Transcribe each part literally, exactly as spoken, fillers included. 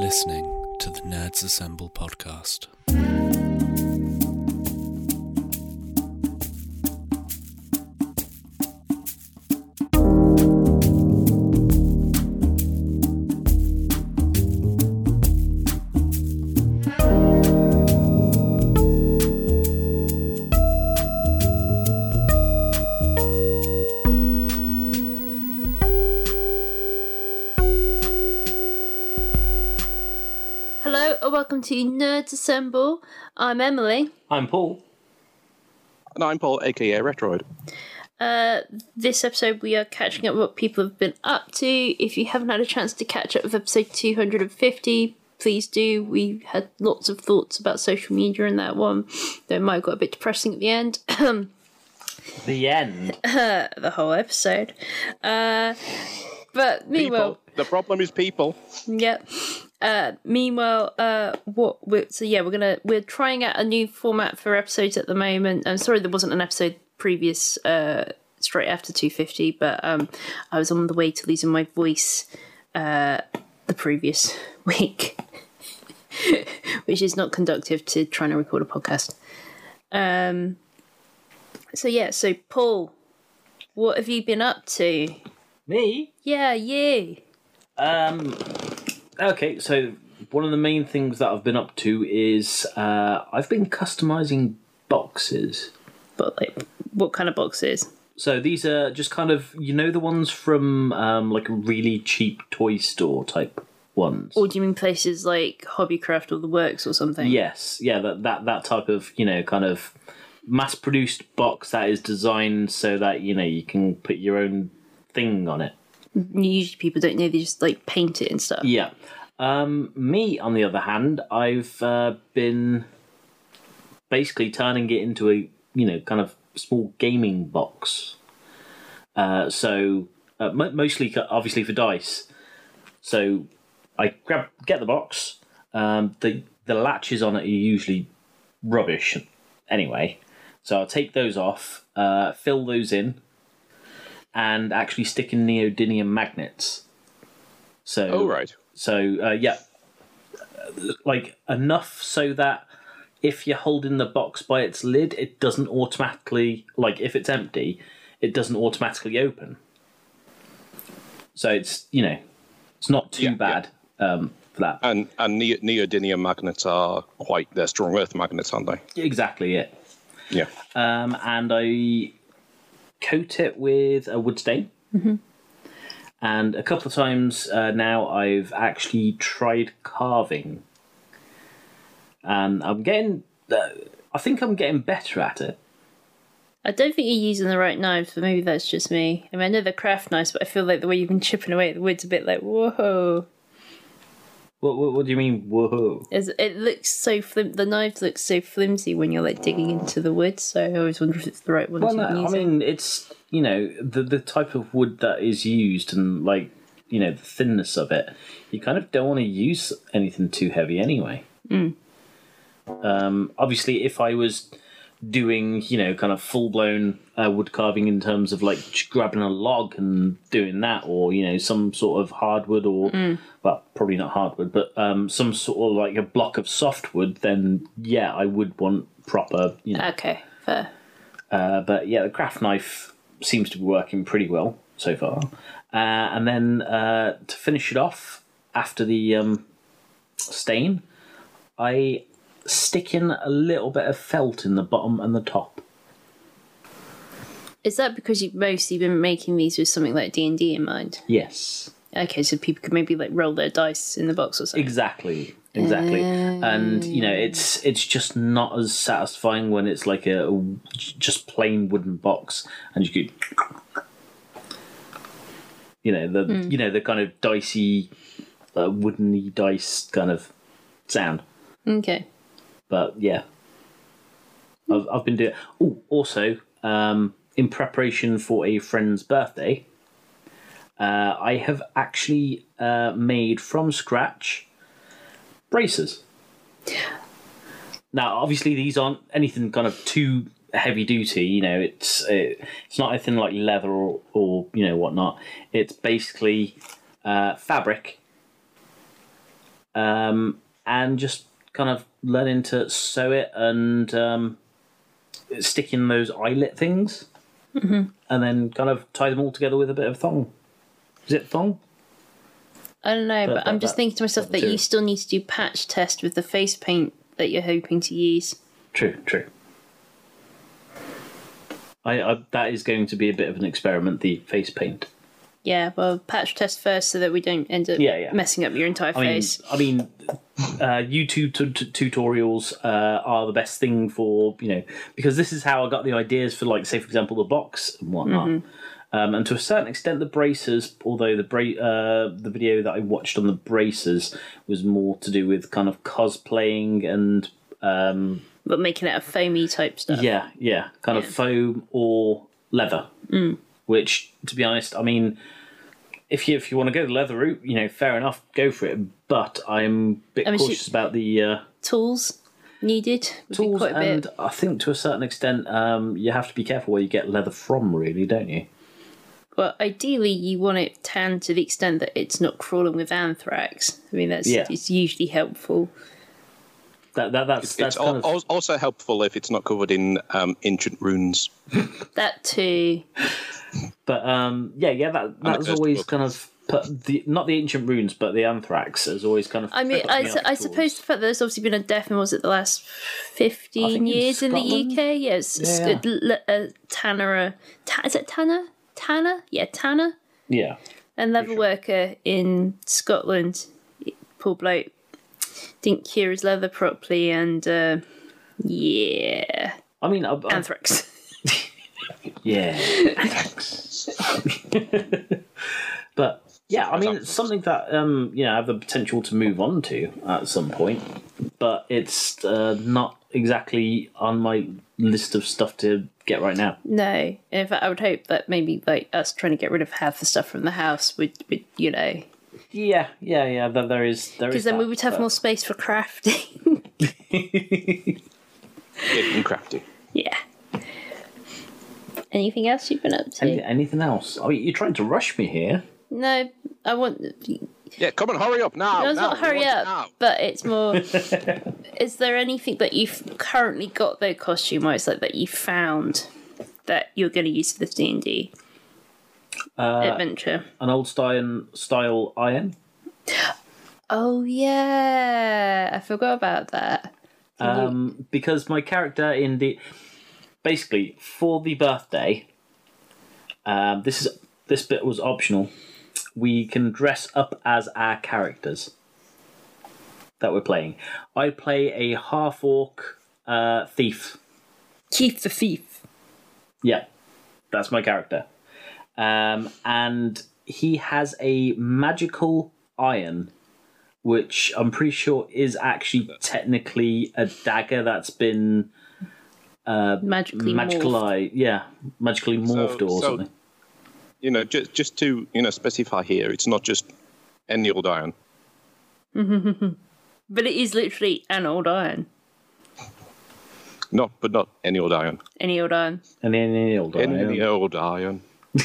listening to the Nerds Assemble podcast. Welcome to Nerds Assemble. I'm Emily. I'm Paul. And I'm Paul, aka Retroid. Uh, this episode we are catching up what people have been up to. If you haven't had a chance to catch up with episode two hundred fifty, please do. We had lots of thoughts about social media in that one, though it might have got a bit depressing at the end. The end? Uh, the whole episode. Uh, but meanwhile... People. The problem is people. Yep. Uh, meanwhile, uh, what? We're, so yeah, we're gonna we're trying out a new format for episodes at the moment. I'm sorry there wasn't an episode previous, uh, straight after two fifty, but um, I was on the way to losing my voice, uh, the previous week, which is not conductive to trying to record a podcast. Um. So yeah, so Paul, what have you been up to? Me? Yeah, you. Um. Okay, so one of the main things that I've been up to is uh, I've been customizing boxes. But like, what kind of boxes? So these are just kind of, you know, the ones from um, like a really cheap toy store type ones. Or do you mean places like Hobbycraft or The Works or something? Yes, yeah, that that that type of, you know, kind of mass-produced box that is designed so that, you know, you can put your own thing on it. Usually people don't know, they just like paint it and stuff. Yeah. Um, me, on the other hand, I've uh, been basically turning it into a, you know, kind of small gaming box. Uh, so, uh, m- mostly, obviously, for dice. So, I grab, get the box. Um, the the latches on it are usually rubbish anyway. So I'll take those off, uh, fill those in, and actually stick in neodymium magnets. So, oh, right. So, uh, yeah, like enough so that if you're holding the box by its lid, it doesn't automatically, like if it's empty, it doesn't automatically open. So it's, you know, it's not too yeah, bad yeah. Um, for that. And and ne- neodymium magnets are quite, they're strong earth magnets, aren't they? Exactly it. Yeah. Um, and I coat it with a wood stain. Mm-hmm. And a couple of times uh, now I've actually tried carving. And I'm getting... Uh, I think I'm getting better at it. I don't think you're using the right knives, but maybe that's just me. I mean, I know they're craft knives, but I feel like the way you've been chipping away at the wood's a bit like, whoa. What, what, what do you mean, whoa? It's, it looks so flim- the knives look so flimsy when you're like digging into the wood, so I always wonder if it's the right one Well, to no, use. I mean, it's, you know, the, the type of wood that is used and, like, you know, the thinness of it, you kind of don't want to use anything too heavy anyway. Mm. Um, obviously, if I was doing, you know, kind of full-blown uh, wood carving in terms of, like, just grabbing a log and doing that, or, you know, some sort of hardwood or, mm. well, probably not hardwood, but um, some sort of, like, a block of softwood, then, yeah, I would want proper, you know. Okay, fair. Uh, but, yeah, the craft knife seems to be working pretty well so far. Uh, and then uh, to finish it off, after the um, stain, I stick in a little bit of felt in the bottom and the top. Is that because you've mostly been making these with something like D and D in mind? Yes. Okay, so people could maybe like roll their dice in the box or something. Exactly. Exactly. Um... And, you know, it's it's just not as satisfying when it's like a, a just plain wooden box and you could... You know, the mm. you know the kind of dicey, uh, woodeny dice kind of sound. Okay. But yeah, I've I've been doing. Oh, also, um, in preparation for a friend's birthday, uh, I have actually uh, made from scratch braces. Now, obviously, these aren't anything kind of too heavy duty. You know, it's it, it's not anything like leather or, or you know whatnot. It's basically uh, fabric. um, and just kind of learning to sew it and um, stick in those eyelet things, mm-hmm. and then kind of tie them all together with a bit of thong. Is it thong? I don't know, But but, that- I'm just that- thinking to myself that that you material. still need to do patch test with the face paint that you're hoping to use. True, true. I, I that is going to be a bit of an experiment. The face paint. Yeah, well, patch test first so that we don't end up Yeah, yeah. messing up your entire I mean, face. I mean, uh, YouTube t- t- tutorials uh, are the best thing for, you know, because this is how I got the ideas for, like, say, for example, the box and whatnot. Mm-hmm. Um, and to a certain extent, the bracers, although the bra- uh, the video that I watched on the bracers was more to do with kind of cosplaying and, um, But making it a foamy type stuff. yeah, yeah, kind of Yeah. foam or leather. Mm. Which, to be honest, I mean, if you if you want to go the leather route, you know, fair enough, go for it. But I'm a bit I mean, cautious she- about the uh, Tools needed would be tools, quite a and bit. I think to a certain extent, um, you have to be careful where you get leather from, really, don't you? Well, ideally, you want it tanned to the extent that it's not crawling with anthrax. I mean, that's Yeah. it's usually helpful. That that that's It's that's al- kind of al- also helpful if it's not covered in um, ancient runes. That too. But um, yeah, yeah, that the that's cursed always book. kind of put the not the ancient runes, but the anthrax has always kind of. I mean, put I, me su- off I towards- suppose the fact that there's obviously been a death in, was it the last I fifteen think in years in the Scotland? U K? Yeah, it's, it's Yeah. good. L- uh, Tanner, uh, Ta- is it Tanner? Tanner? Yeah, Tanner. Yeah, A leather worker in Scotland. Poor bloke. Didn't cure his leather properly and, uh, yeah. I mean, I, I, Anthrax. yeah, but yeah, I mean, it's something that um, you know, I have the potential to move on to at some point, but it's uh, not exactly on my list of stuff to get right now. No. In fact, I would hope that maybe, like, us trying to get rid of half the stuff from the house would, would you know... Yeah, yeah, yeah. That there is there is. Because then we that, would have but- more space for crafting. Getting crafty. Yeah. Anything else you've been up to? Any, anything else? Oh, you're trying to rush me here. No, I want. Yeah, come on, hurry up now. No, it's now, not we hurry want it up, now. but it's more. Is there anything that you've currently got though, costume wise, like that you found that you're going to use for this D and D Uh, adventure? An old style style iron. Oh yeah, I forgot about that. Um, because my character in the basically for the birthday, um, this is this bit was optional. We can dress up as our characters that we're playing. I play a half orc uh, thief. Keith the Thief. Yeah, that's my character, um, and he has a magical iron, which I'm pretty sure is actually technically a dagger that's been Magically magical morphed. eye, yeah, magically morphed or so- something. You know, just just to you know specify here, it's not just any old iron. But it is literally an old iron. No, but not any old iron. Any old iron. And then the old Any iron. old iron.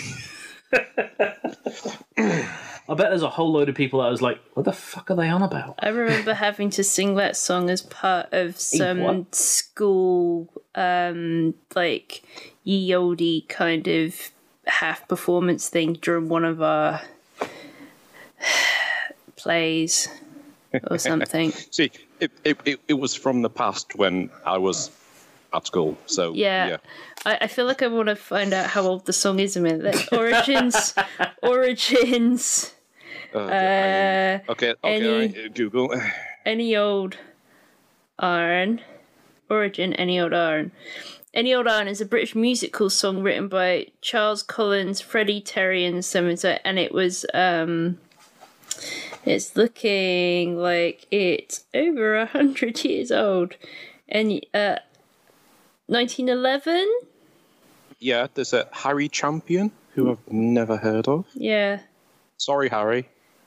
I bet there's a whole load of people that was like, "What the fuck are they on about?" I remember having to sing that song as part of some what? school, um, like ye olde kind of half performance thing during one of our plays or something. See, it, it, it, it was from the past when I was at school. So Yeah. yeah. I, I feel like I want to find out how old the song is a minute. Origins, origins, Uh, uh, okay, okay, any- right, uh, Google. any old iron. Origin, any old iron. Any Old Iron is a British musical song written by Charles Collins, Freddie Terry, and someone, and it was um, it's looking like it's over a hundred years old, and uh, nineteen eleven. Yeah, there's a Harry Champion who I've never heard of. Yeah. Sorry, Harry.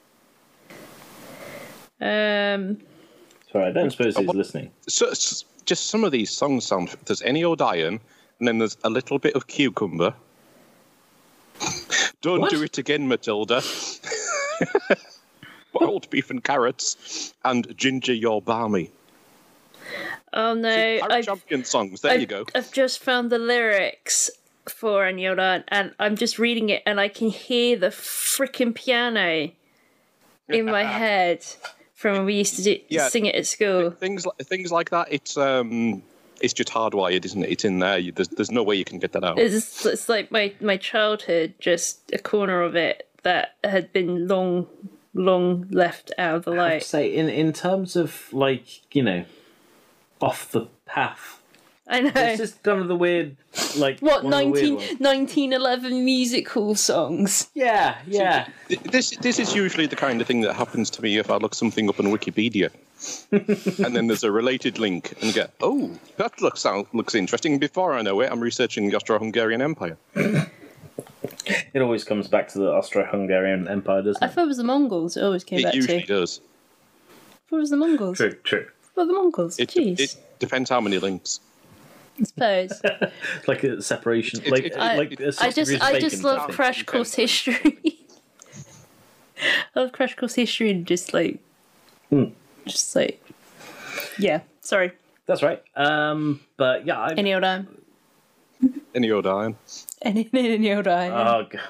Um. Sorry, I don't suppose he's listening. So, s- just some of these songs sound. There's any old iron, and then there's a little bit of cucumber. Don't What? do it again, Matilda. boiled beef and carrots, and ginger you're balmy. Oh no, Pirate I've, Champion songs. There I've, you go. I've just found the lyrics for Anyodan, and I'm just reading it, and I can hear the freaking piano in my head from when we used to do, Yeah. sing it at school. Things like things like that. It's um, it's just hardwired, isn't it? It's in there. You, there's there's no way you can get that out. It's, it's like my, my childhood, just a corner of it that had been long, long left out of the I have light. to say, in, in terms of, like, you know, off the path, I know. it's just kind of the weird, like, What, one of the weird nineteen, ones. nineteen eleven music hall songs? Yeah, yeah. Th- This this is usually the kind of thing that happens to me if I look something up on Wikipedia, and then there's a related link, and get, oh, that looks sound, looks interesting. Before I know it, I'm researching the Austro-Hungarian Empire. It always comes back to the Austro-Hungarian Empire, doesn't I it? thought it was the Mongols it always came It back usually to. does. I thought it was the Mongols. True, true. Well, the Mongols. It, Jeez. it depends how many links. I suppose. It's like a separation, It- like, it- I, like a I just, I just love something. Crash Course History. I love Crash Course History and just like, Hmm. just like, yeah. Sorry. That's right. Um, but yeah, I, Any old time. Any old iron. Any, any old time. oh god.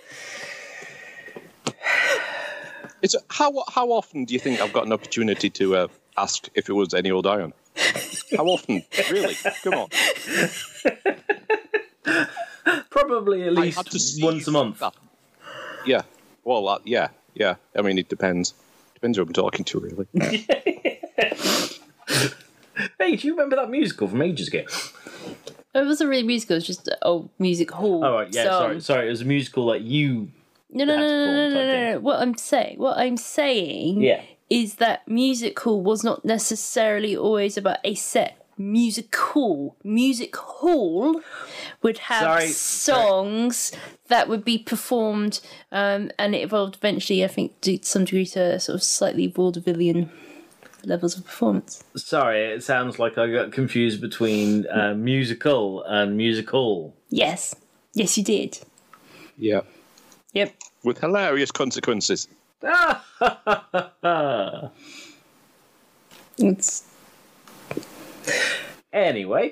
It's how how often do you think I've got an opportunity to uh, ask if it was any old iron? How often? Really? Come on. Probably at I least had to see once a month. that. Yeah. Well, uh, yeah, yeah. I mean, it depends. Depends who I'm talking to, really. Hey, do you remember that musical from ages ago? It wasn't really musical, it was just an old music hall. Oh right, yeah. song. Sorry, sorry. It was a musical that you. No, no, no, That's no, no, cool, no, no, type no, no. What I'm saying, what I'm saying Yeah. is that musical was not necessarily always about a set musical. Music hall would have Sorry, songs that would be performed, um, and it evolved eventually, I think, to some degree to sort of slightly vaudevillian levels of performance. Sorry, it sounds like I got confused between uh, musical and musical. Yes. Yes, you did. Yeah. Yep. With hilarious consequences. It's Anyway.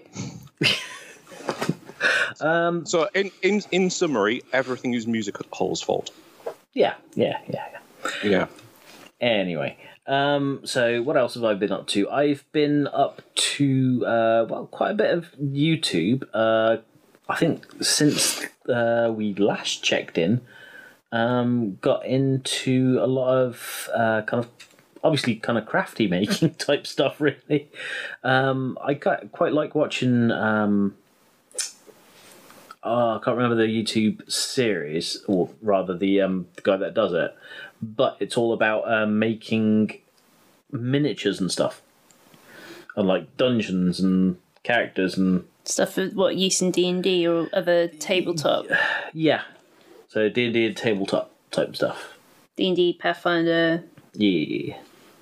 um. So, in, in in summary, everything is music hall's fault. Yeah. Yeah. Yeah. Yeah. Yeah. Anyway, um, so what else have I been up to? I've been up to uh, well, quite a bit of YouTube. Uh, I think since uh, we last checked in, um, got into a lot of uh, kind of obviously kind of crafty making type stuff. Really, um, I quite quite like watching. Um, oh, I can't remember the YouTube series, or rather the um, the guy that does it. But it's all about um, making miniatures and stuff, and like dungeons and characters and stuff with what use in D and D or other tabletop. yeah. So D and D tabletop type stuff. D and D, Pathfinder. Yeah,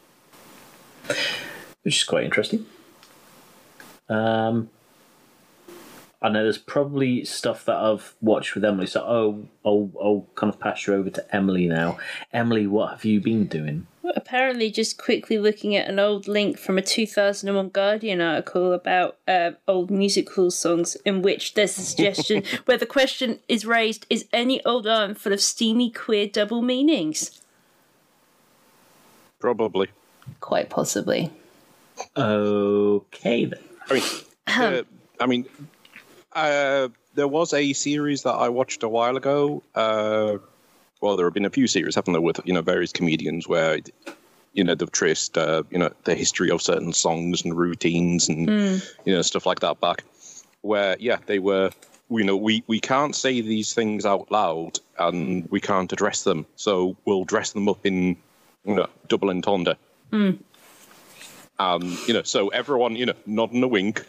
which is quite interesting. Um, I know there's probably stuff that I've watched with Emily, so I'll, I'll, I'll kind of pass you over to Emily now. Emily, what have you been doing? Apparently, just quickly looking at an old link from a two thousand one Guardian article about uh, old musical songs, in which there's a suggestion where the question is raised: is any old iron full of steamy queer double meanings? Probably. Quite possibly. Okay then. I mean, uh, I mean, uh, there was a series that I watched a while ago. Uh, well, there have been a few series, haven't there, with you know various comedians where you know they've traced uh, you know the history of certain songs and routines and you know stuff like that back. Where yeah, they were. You know, we, we can't say these things out loud and we can't address them, so we'll dress them up in you know double entendre. Mm. Um, you know, so everyone, you know, nod and a wink.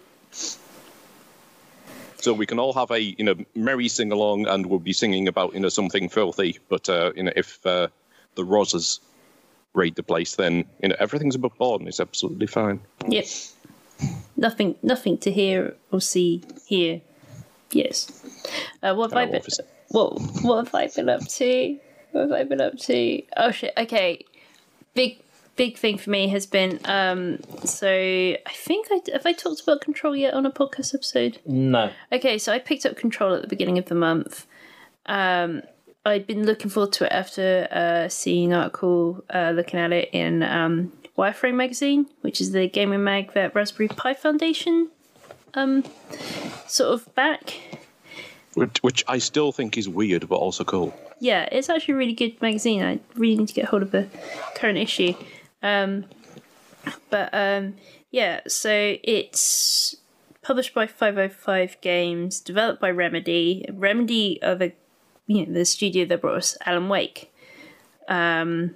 So we can all have a, you know, merry sing-along and we'll be singing about, you know, something filthy. But, uh, you know, if uh, the Rozzers raid the place, then, you know, everything's above board and it's absolutely fine. Yep. Nothing, nothing to hear or see here. Yes. Uh, what have Oh, I been? obviously. What What have I been up to? What have I been up to? Oh shit. Okay. Big big thing for me has been um so I think I have I talked about Control yet on a podcast episode? No. Okay, so I picked up Control at the beginning of the month. Um I'd been looking forward to it after uh seeing an article uh looking at it in um Wireframe magazine, which is the gaming mag that Raspberry Pi Foundation um sort of back. Which, which I still think is weird, but also cool. Yeah, it's actually a really good magazine. I really need to get hold of the current issue. Um, but um, yeah, so it's published by five oh five Games, developed by Remedy. Remedy are the you know the studio that brought us Alan Wake. Um,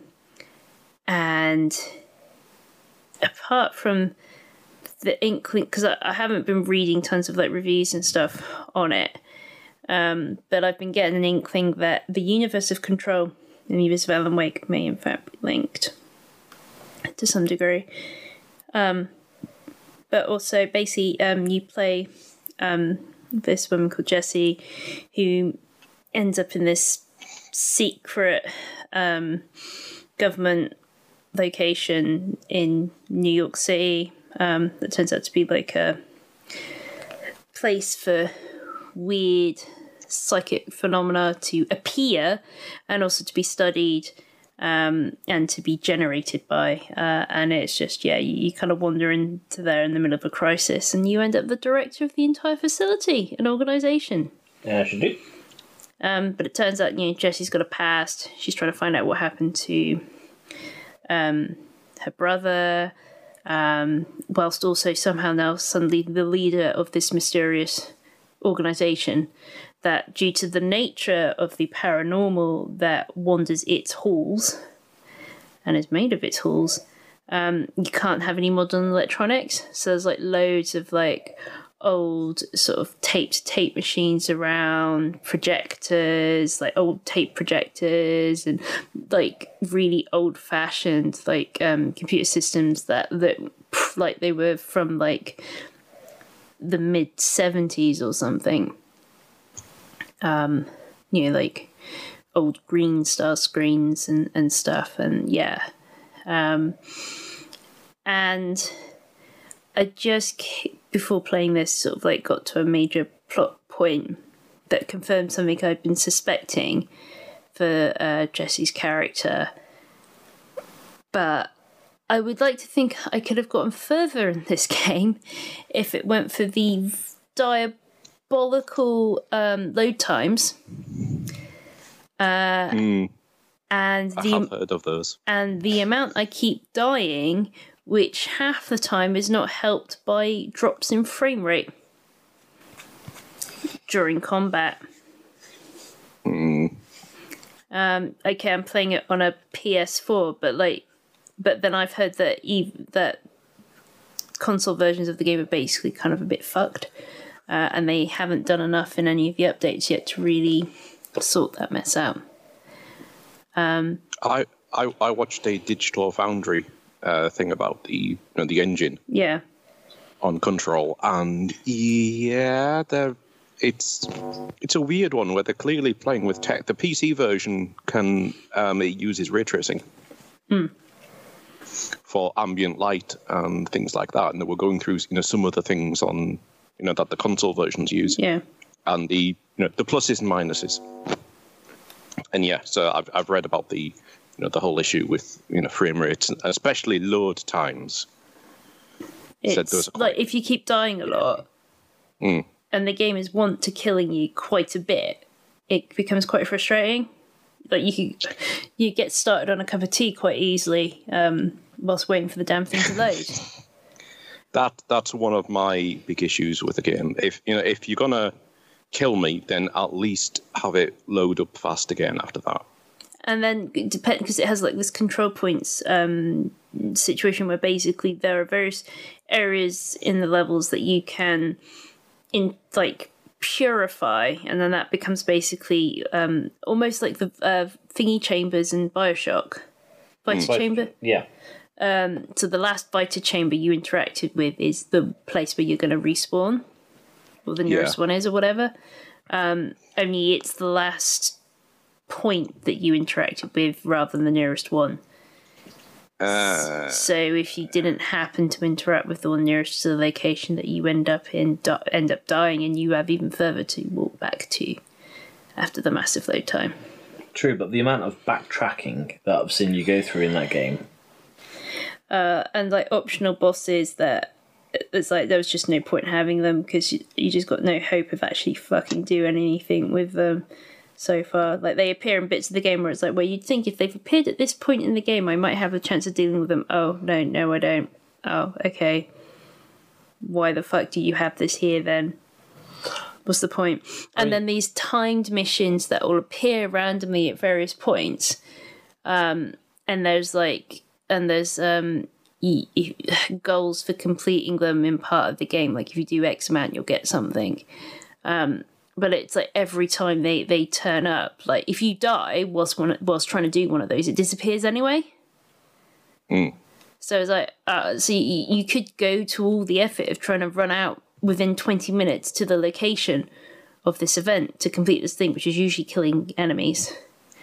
and apart from the inkling, because I, I haven't been reading tons of like reviews and stuff on it. Um, but I've been getting an inkling that the universe of Control and the universe of Alan Wake may in fact be linked to some degree. Um, but also, basically, um, you play um, this woman called Jessie who ends up in this secret um, government location in New York City um, that turns out to be like a place for weird psychic phenomena to appear and also to be studied um, and to be generated by. Uh, and it's just, yeah, you, you kind of wander into there in the middle of a crisis and you end up the director of the entire facility and organisation. Yeah, she do. Um, but it turns out, you know, Jessie's got a past. She's trying to find out what happened to um, her brother, um, whilst also somehow now suddenly the leader of this mysterious organisation that, due to the nature of the paranormal that wanders its halls and is made of its halls, um, you can't have any modern electronics. So there's like loads of like old sort of taped tape machines around, projectors, like old tape projectors, and like really old fashioned like um, computer systems that that like they were from like the mid seventies or something. Um, you know, like old green star screens and, and stuff. And yeah. Um, and I just, before playing this, sort of like got to a major plot point that confirmed something I'd been suspecting for uh, Jessie's character. But I would like to think I could have gotten further in this game if it went for the diabolical um, load times. Uh, mm. and I the, have heard of those. And the amount I keep dying, which half the time is not helped by drops in frame rate during combat. Mm. Um, okay, I'm playing it on a P S four, but like, but then I've heard that ev- that console versions of the game are basically kind of a bit fucked, uh, and they haven't done enough in any of the updates yet to really sort that mess out. Um, I, I I watched a Digital Foundry uh, thing about the you know, the engine. Yeah. On Control, and yeah, they're it's it's a weird one where they're clearly playing with tech. The P C version can um, it uses ray tracing. Mm. For ambient light and things like that, and they were going through you know some of the things on you know that the console versions use, yeah, and the you know the pluses and minuses, and yeah, so I've I've read about the you know the whole issue with you know frame rates, especially load times. It's those like if you keep dying a lot, mm. and the game is want to killing you quite a bit, it becomes quite frustrating. Like you could, you get started on a cup of tea quite easily um, whilst waiting for the damn thing to load. that that's one of my big issues with the game. If you know if you're gonna kill me, then at least have it load up fast again after that. And then depend because it has like this control points um, situation where basically there are various areas in the levels that you can in like. purify, and then that becomes basically um, almost like the uh, thingy chambers in Bioshock. Vita Mm. chamber? Yeah. Um, so the last Vita chamber you interacted with is the place where you're going to respawn, or the nearest Yeah. one is, or whatever. Um, only it's the last point that you interacted with rather than the nearest one. Uh, so if you didn't happen to interact with the one nearest to the location that you end up in, di- end up dying, and you have even further to walk back to after the massive load time. True, but the amount of backtracking that I've seen you go through in that game. Uh, and like optional bosses that it's like there was just no point having them because you, you just got no hope of actually fucking doing anything with them. So far, like they appear in bits of the game where it's like, well, you'd think if they've appeared at this point in the game, I might have a chance of dealing with them. Oh no, no, I don't. Oh, okay. Why the fuck do you have this here then? What's the point? And I mean, then these timed missions that will appear randomly at various points, um, and there's like, and there's um, y- y- goals for completing them in part of the game. Like if you do X amount, you'll get something. Um, But it's like every time they, they turn up, like if you die whilst one whilst trying to do one of those, it disappears anyway. Mm. So it's like, uh, so you, you could go to all the effort of trying to run out within twenty minutes to the location of this event to complete this thing, which is usually killing enemies.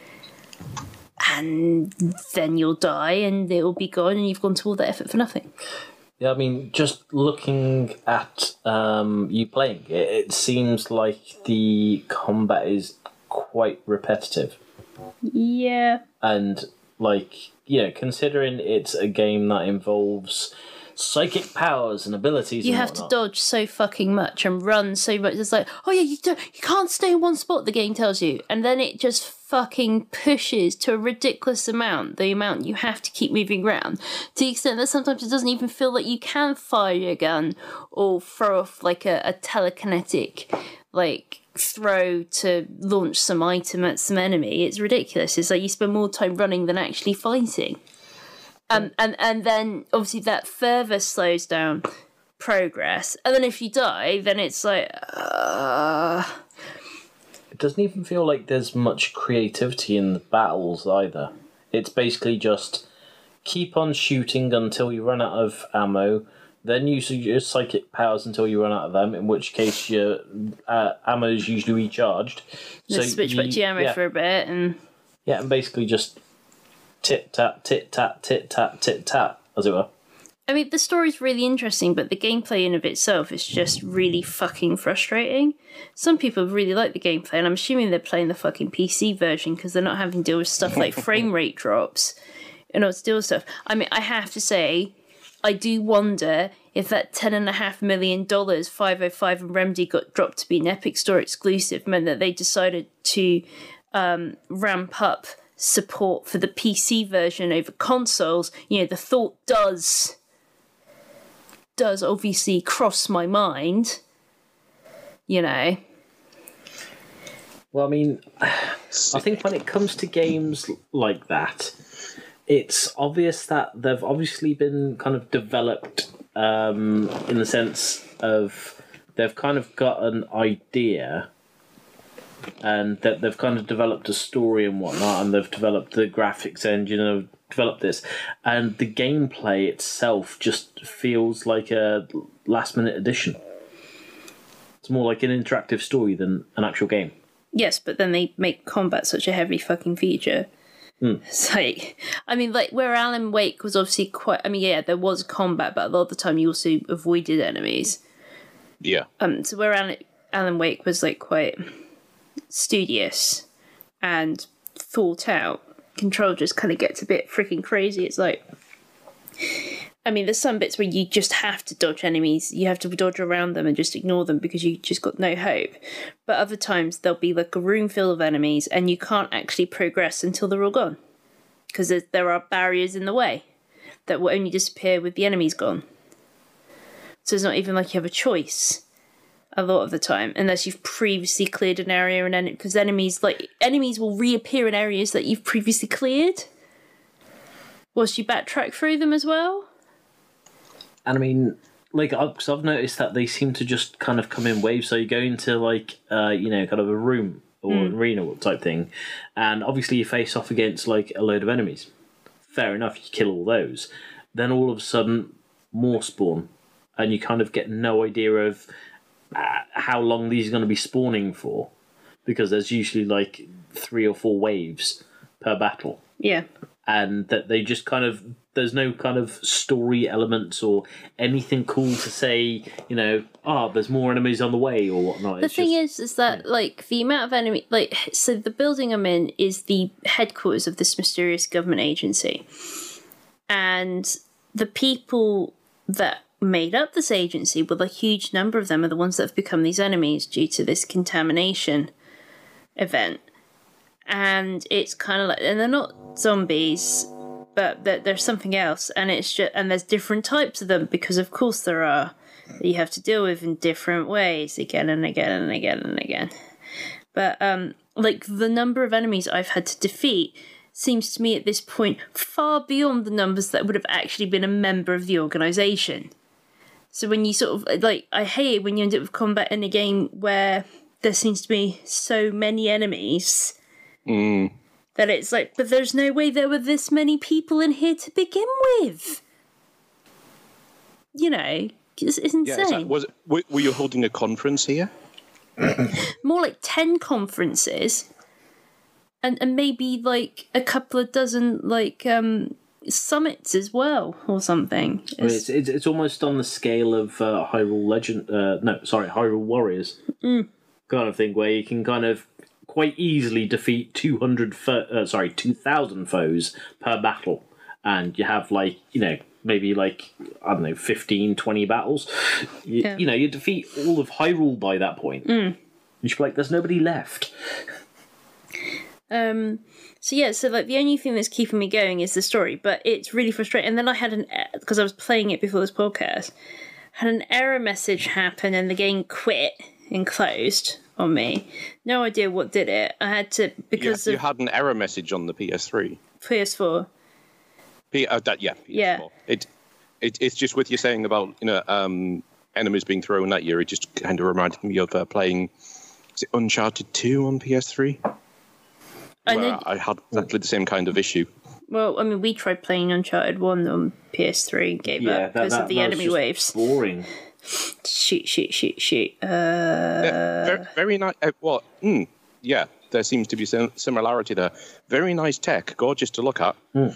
And then you'll die and it'll be gone and you've gone to all that effort for nothing. Yeah, I mean, just looking at um, you playing it, it seems like the combat is quite repetitive. Yeah. And, like, you know, considering it's a game that involves psychic powers and abilities you and have whatnot. to dodge so fucking much and run so much. It's like, oh yeah, you don't, you can't stay in one spot, the game tells you. And then it just fucking pushes to a ridiculous amount, the amount you have to keep moving around, to the extent that sometimes it doesn't even feel like you can fire your gun or throw off like a, a telekinetic like throw to launch some item at some enemy. It's ridiculous. It's like you spend more time running than actually fighting. Um, and, and then, obviously, that further slows down progress. And then if you die, then it's like... Uh... It doesn't even feel like there's much creativity in the battles either. It's basically just keep on shooting until you run out of ammo, then use your psychic powers until you run out of them, in which case your uh, ammo is usually recharged. So switch back to your ammo yeah. for a bit, and... Yeah, and basically just... tit-tap, tit-tap, tit-tap, tit-tap, as it were. I mean, the story's really interesting, but the gameplay in of itself is just really fucking frustrating. Some people really like the gameplay, and I'm assuming they're playing the fucking P C version because they're not having to deal with stuff like frame rate drops and all to deal with stuff. I mean, I have to say, I do wonder if that ten and a half million dollars five oh five and Remedy got dropped to be an Epic Store exclusive meant that they decided to um, ramp up support for the P C version over consoles. You know, the thought does does obviously cross my mind, you know. Well, I mean, I think when it comes to games like that, it's obvious that they've obviously been kind of developed um, in the sense of they've kind of got an idea and that they've kind of developed a story and whatnot, and they've developed the graphics engine and have developed this, and the gameplay itself just feels like a last minute addition. It's more like an interactive story than an actual game. Yes, but then they make combat such a heavy fucking feature. Mm. It's like, I mean, like, where Alan Wake was obviously quite, I mean, yeah, there was combat, but a lot of the time you also avoided enemies. Yeah. Um. So where Alan, Alan Wake was, like, quite studious and thought out, Control just kind of gets a bit freaking crazy. It's like, I mean, there's some bits where you just have to dodge enemies. You have to dodge around them and just ignore them because you just got no hope. But other times there'll be like a room full of enemies and you can't actually progress until they're all gone because there are barriers in the way that will only disappear with the enemies gone. So it's not even like you have a choice a lot of the time, unless you've previously cleared an area, and then because enemies like enemies will reappear in areas that you've previously cleared whilst you backtrack through them as well. And I mean, like, because I've noticed that they seem to just kind of come in waves. So you go into like, uh, you know, kind of a room or mm. an arena type thing, and obviously you face off against like a load of enemies. Fair enough, you kill all those. Then all of a sudden, more spawn, and you kind of get no idea of Uh, how long these are going to be spawning for, because there's usually like three or four waves per battle. Yeah. And that they just kind of, there's no kind of story elements or anything cool to say, you know, oh, there's more enemies on the way or whatnot. The It's thing just, is, is that, yeah. like, the amount of enemy, like, so the building I'm in is the headquarters of this mysterious government agency. And the people that made up this agency, well, a huge number of them are the ones that have become these enemies due to this contamination event. And it's kind of like, and they're not zombies, but there's something else, and it's just, and there's different types of them, because of course there are, that you have to deal with in different ways, again and again and again and again. But um, like the number of enemies I've had to defeat seems to me at this point far beyond the numbers that would have actually been a member of the organisation. So when you sort of, like, I hate it when you end up with combat in a game where there seems to be so many enemies mm. that it's like, but there's no way there were this many people in here to begin with. You know, it's, it's insane. Yeah, is that, was it, were, were you holding a conference here? More like ten conferences. And and maybe like a couple of dozen like um, summits as well, or something. It's, I mean, it's, it's it's almost on the scale of uh, Hyrule Legend. Uh, no, sorry, Hyrule Warriors mm. kind of thing, where you can kind of quite easily defeat two hundred, fo- uh, sorry, two thousand foes per battle, and you have like you know maybe like I don't know fifteen, twenty battles. You, yeah. you know, you defeat all of Hyrule by that point. Mm. You should be like, there's nobody left. Um, so yeah, so like the only thing that's keeping me going is the story, but it's really frustrating. And then I had an, because I was playing it before this podcast, had an error message happen and the game quit and closed on me. No idea what did it. I had to, because you, of you had an error message on the P S three. P S four. P, uh, that, yeah, P S four. Yeah. It, it, it's just with you saying about, you know, um, enemies being thrown at you, it just kind of reminded me of uh, playing, is it Uncharted two on P S three? I, Where know, I had exactly the same kind of issue. well, I mean, we tried playing Uncharted one on P S three and gave Yeah, up that, because that, of the that enemy was just waves. boring. Shoot, shoot, shoot, shoot. Uh, Yeah, very, very nice. Uh, what? Mm, yeah, there seems to be some similarity there. Very nice tech, gorgeous to look at. Mm.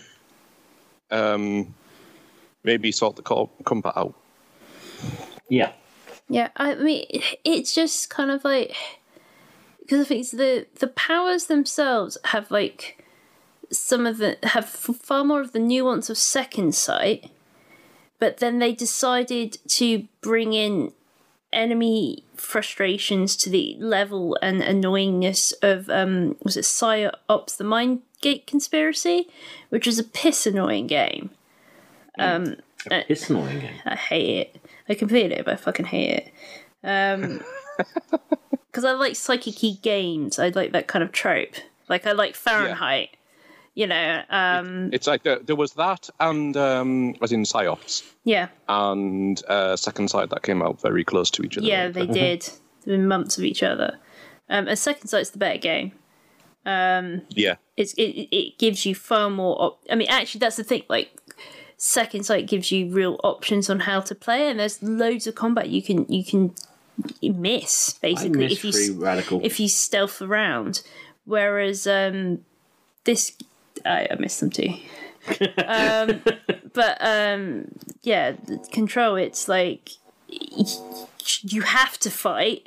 Um, maybe sort the co- combat out. Yeah. Yeah, I mean, it's just kind of like, because I think the the powers themselves have like some of the have far more of the nuance of Second Sight, but then they decided to bring in enemy frustrations to the level and annoyingness of um was it Psyops the Mindgate Conspiracy, which is a piss annoying game. Um, A piss annoying game. I hate it. I completed it, but I fucking hate it. Um, because I like psychic-y games. I like that kind of trope. Like, I like Fahrenheit. Yeah. You know, um... It, it's like, there, there was that and, um, as in Psyops. Yeah. And uh, Second Sight that came out very close to each other. Yeah, they did. Within months of each other. Um, and Second Sight's the better game. Um, yeah. It's, it, it gives you far more... Op- I mean, actually, that's the thing. Like, Second Sight gives you real options on how to play, and there's loads of combat you can you can miss basically I miss if you Free Radical. if you stealth around. Whereas um, this, I, I miss them too. um, but um, yeah, Control. It's like you have to fight.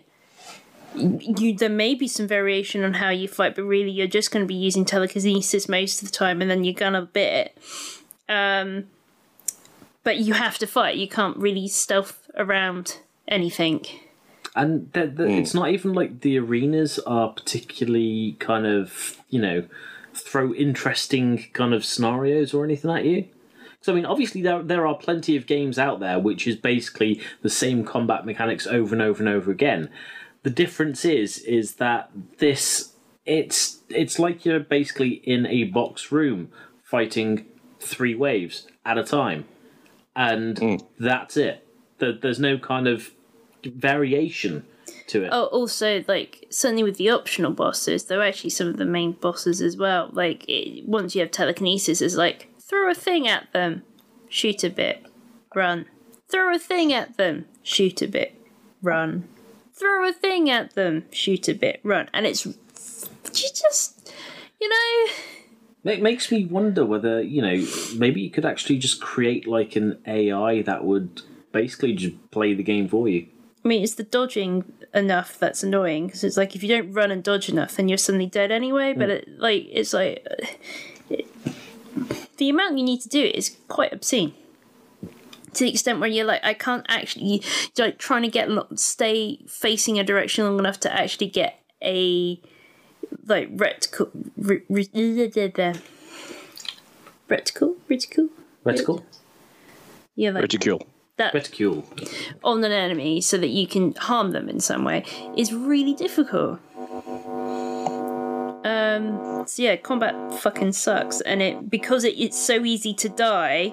You there may be some variation on how you fight, but really you're just going to be using telekinesis most of the time, and then you're gonna bit. Um, but you have to fight. You can't really stealth around anything. And the, the, mm. it's not even like the arenas are particularly kind of, you know, throw interesting kind of scenarios or anything at you. So, I mean, obviously there there are plenty of games out there which is basically the same combat mechanics over and over and over again. The difference is, is that this, it's it's like you're basically in a box room fighting three waves at a time. And mm. that's it. There's no kind of variation to it. Oh, also, like, certainly with the optional bosses, they're actually some of the main bosses as well. Like, it, once you have telekinesis, it's like, throw a thing at them, shoot a bit, run. Throw a thing at them, shoot a bit, run. Throw a thing at them, shoot a bit, run. And it's you just, you know... It makes me wonder whether, you know, maybe you could actually just create like an A I that would basically just play the game for you. I mean, it's the dodging enough that's annoying, because it's like if you don't run and dodge enough, then you're suddenly dead anyway. But it, like, it's like it, the amount you need to do it is quite obscene. To the extent where you're like, I can't actually like trying to get stay facing a direction long enough to actually get a like reticle, re, re, reticle, reticle, Reticle, yeah, like Reticule. that reticule. on an enemy so that you can harm them in some way is really difficult. Um, so yeah, combat fucking sucks, and it because it, it's so easy to die.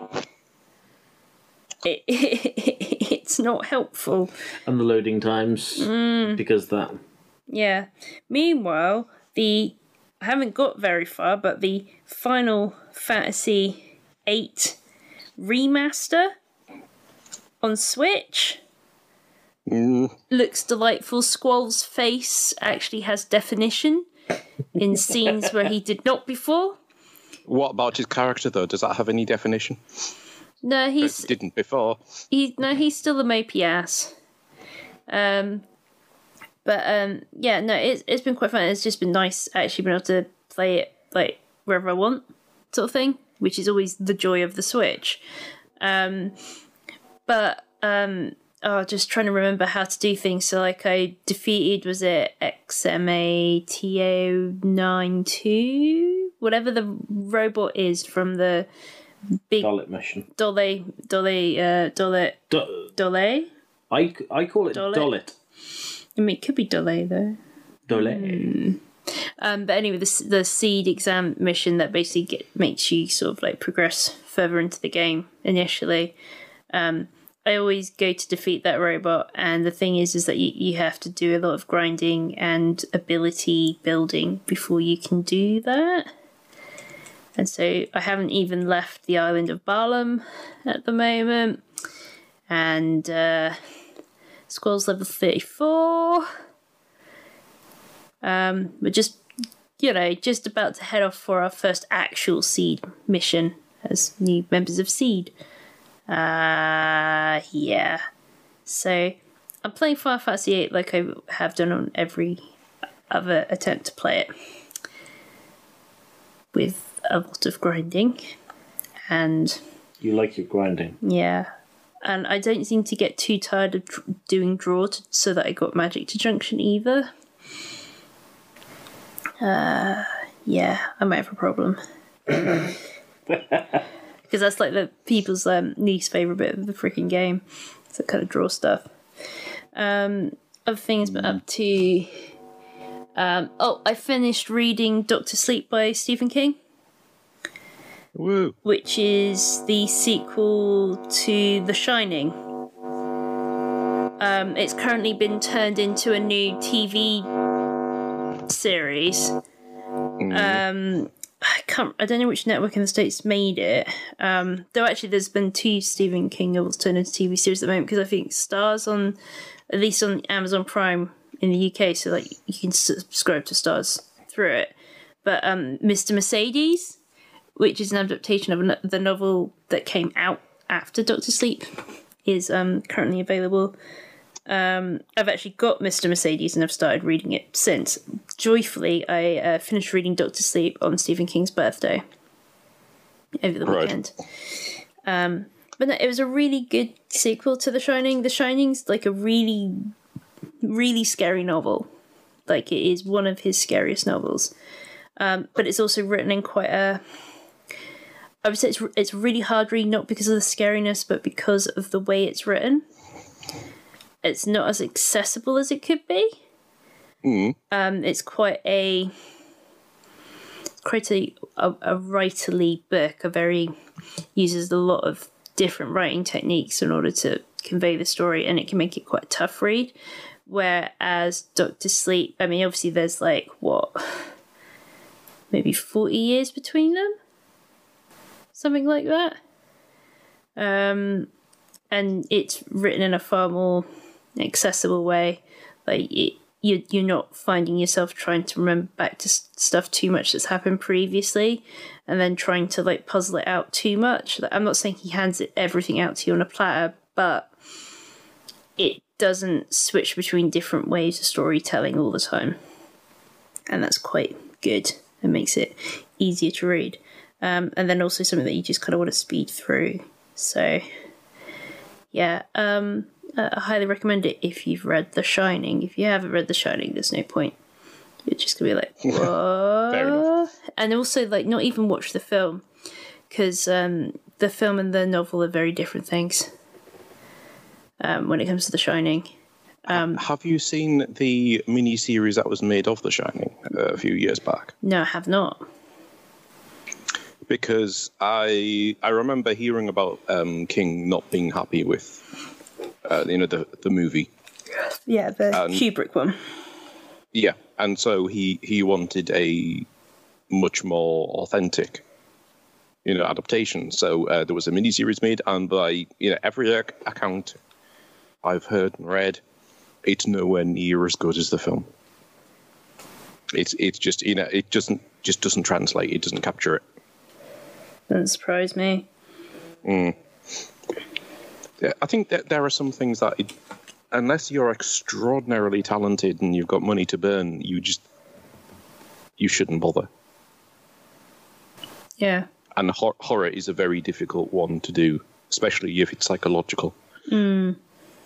It, it it's not helpful. And the loading times, Mm. because that. Yeah. Meanwhile, the I haven't got very far, but the Final Fantasy eight remaster on Switch Mm. looks delightful. Squall's face actually has definition in scenes where he did not before. What about his character, though? Does that have any definition? No, he's It didn't before. he no, he's still a mopey ass. Um, but um, yeah, no, it's it's been quite fun. It's just been nice actually being able to play it like wherever I want, sort of thing, which is always the joy of the Switch. Um, but um, oh, just trying to remember how to do things. So like I defeated was it X M A T O ninety-two, whatever the robot is from the big Dollet mission. Dole, Dole, uh, Dole, Do- Dole? I, I call it Dollet? Dollet. I mean, it could be Dole, though. Dollet. Um, but anyway, the, the seed exam mission that basically get, makes you sort of like progress further into the game initially. Um, I always go to defeat that robot, and the thing is, is that you, you have to do a lot of grinding and ability building before you can do that. And so I haven't even left the island of Barlam at the moment. And uh, Squall's level thirty-four. Um, we're just, you know, just about to head off for our first actual Seed mission as new members of Seed. Uh, yeah. So I'm playing Final Fantasy eight like I have done on every other attempt to play it, with a lot of grinding, and You like your grinding. yeah, and I don't seem to get too tired of dr- doing draw to, so that I got magic to junction either. Uh, yeah, I might have a problem. Because that's like the people's um, least favourite bit of the freaking game. It's that kind of draw stuff. Um, other things been up to... Um, oh, I finished reading Doctor Sleep by Stephen King, Woo. which is the sequel to The Shining. Um, it's currently been turned into a new T V series. Um, I can't. I don't know which network in the States made it. Um, though actually, there's been two Stephen King novels turned into T V series at the moment, because I think Stars on, at least on Amazon Prime in the U K, so like you can subscribe to Stars through it. But um, Mister Mercedes, which is an adaptation of no- the novel that came out after Doctor Sleep, is um, currently available. Um, I've actually got Mister Mercedes and I've started reading it since. Joyfully, I uh, finished reading Doctor Sleep on Stephen King's birthday over the Right. weekend. Um, but no, it was a really good sequel to The Shining. The Shining's like a really, really scary novel. Like, it is one of his scariest novels. Um, but it's also written in quite a... I would say it's, it's really hard reading, not because of the scariness, but because of the way it's written. It's not as accessible as it could be. Mm. Um, it's quite a quite a, a, a writerly book. A very uses a lot of different writing techniques in order to convey the story, and it can make it quite a tough read. Whereas Doctor Sleep, I mean, obviously there's like what, maybe forty years between them, something like that. Um, and it's written in a far more accessible way. Like it, you you're not finding yourself trying to remember back to s- stuff too much that's happened previously, and then trying to like puzzle it out too much. Like, I'm not saying he hands it everything out to you on a platter, but it doesn't switch between different ways of storytelling all the time, and that's quite good. It makes it easier to read, um, and then also something that you just kind of want to speed through. So, yeah, um, I highly recommend it if you've read The Shining. If you haven't read The Shining, there's no point. You're just gonna be like, what? And also, like, not even watch the film, because um, the film and the novel are very different things. Um, when it comes to The Shining. Um, have you seen the mini-series that was made of The Shining uh, a few years back? No, I have not. Because I I remember hearing about um, King not being happy with uh, you know the the movie. Yeah, the um, Kubrick one. Yeah, and so he he wanted a much more authentic, you know, adaptation. So uh, there was a mini-series made, and by you know every ac- account I've heard and read, it's nowhere near as good as the film. It's it's just you know it doesn't just doesn't translate. It doesn't capture it. Doesn't surprise me. Mm. Yeah, I think that there are some things that, it, unless you're extraordinarily talented and you've got money to burn, you just you shouldn't bother. Yeah. And hor- horror is a very difficult one to do, especially if it's psychological. Mm.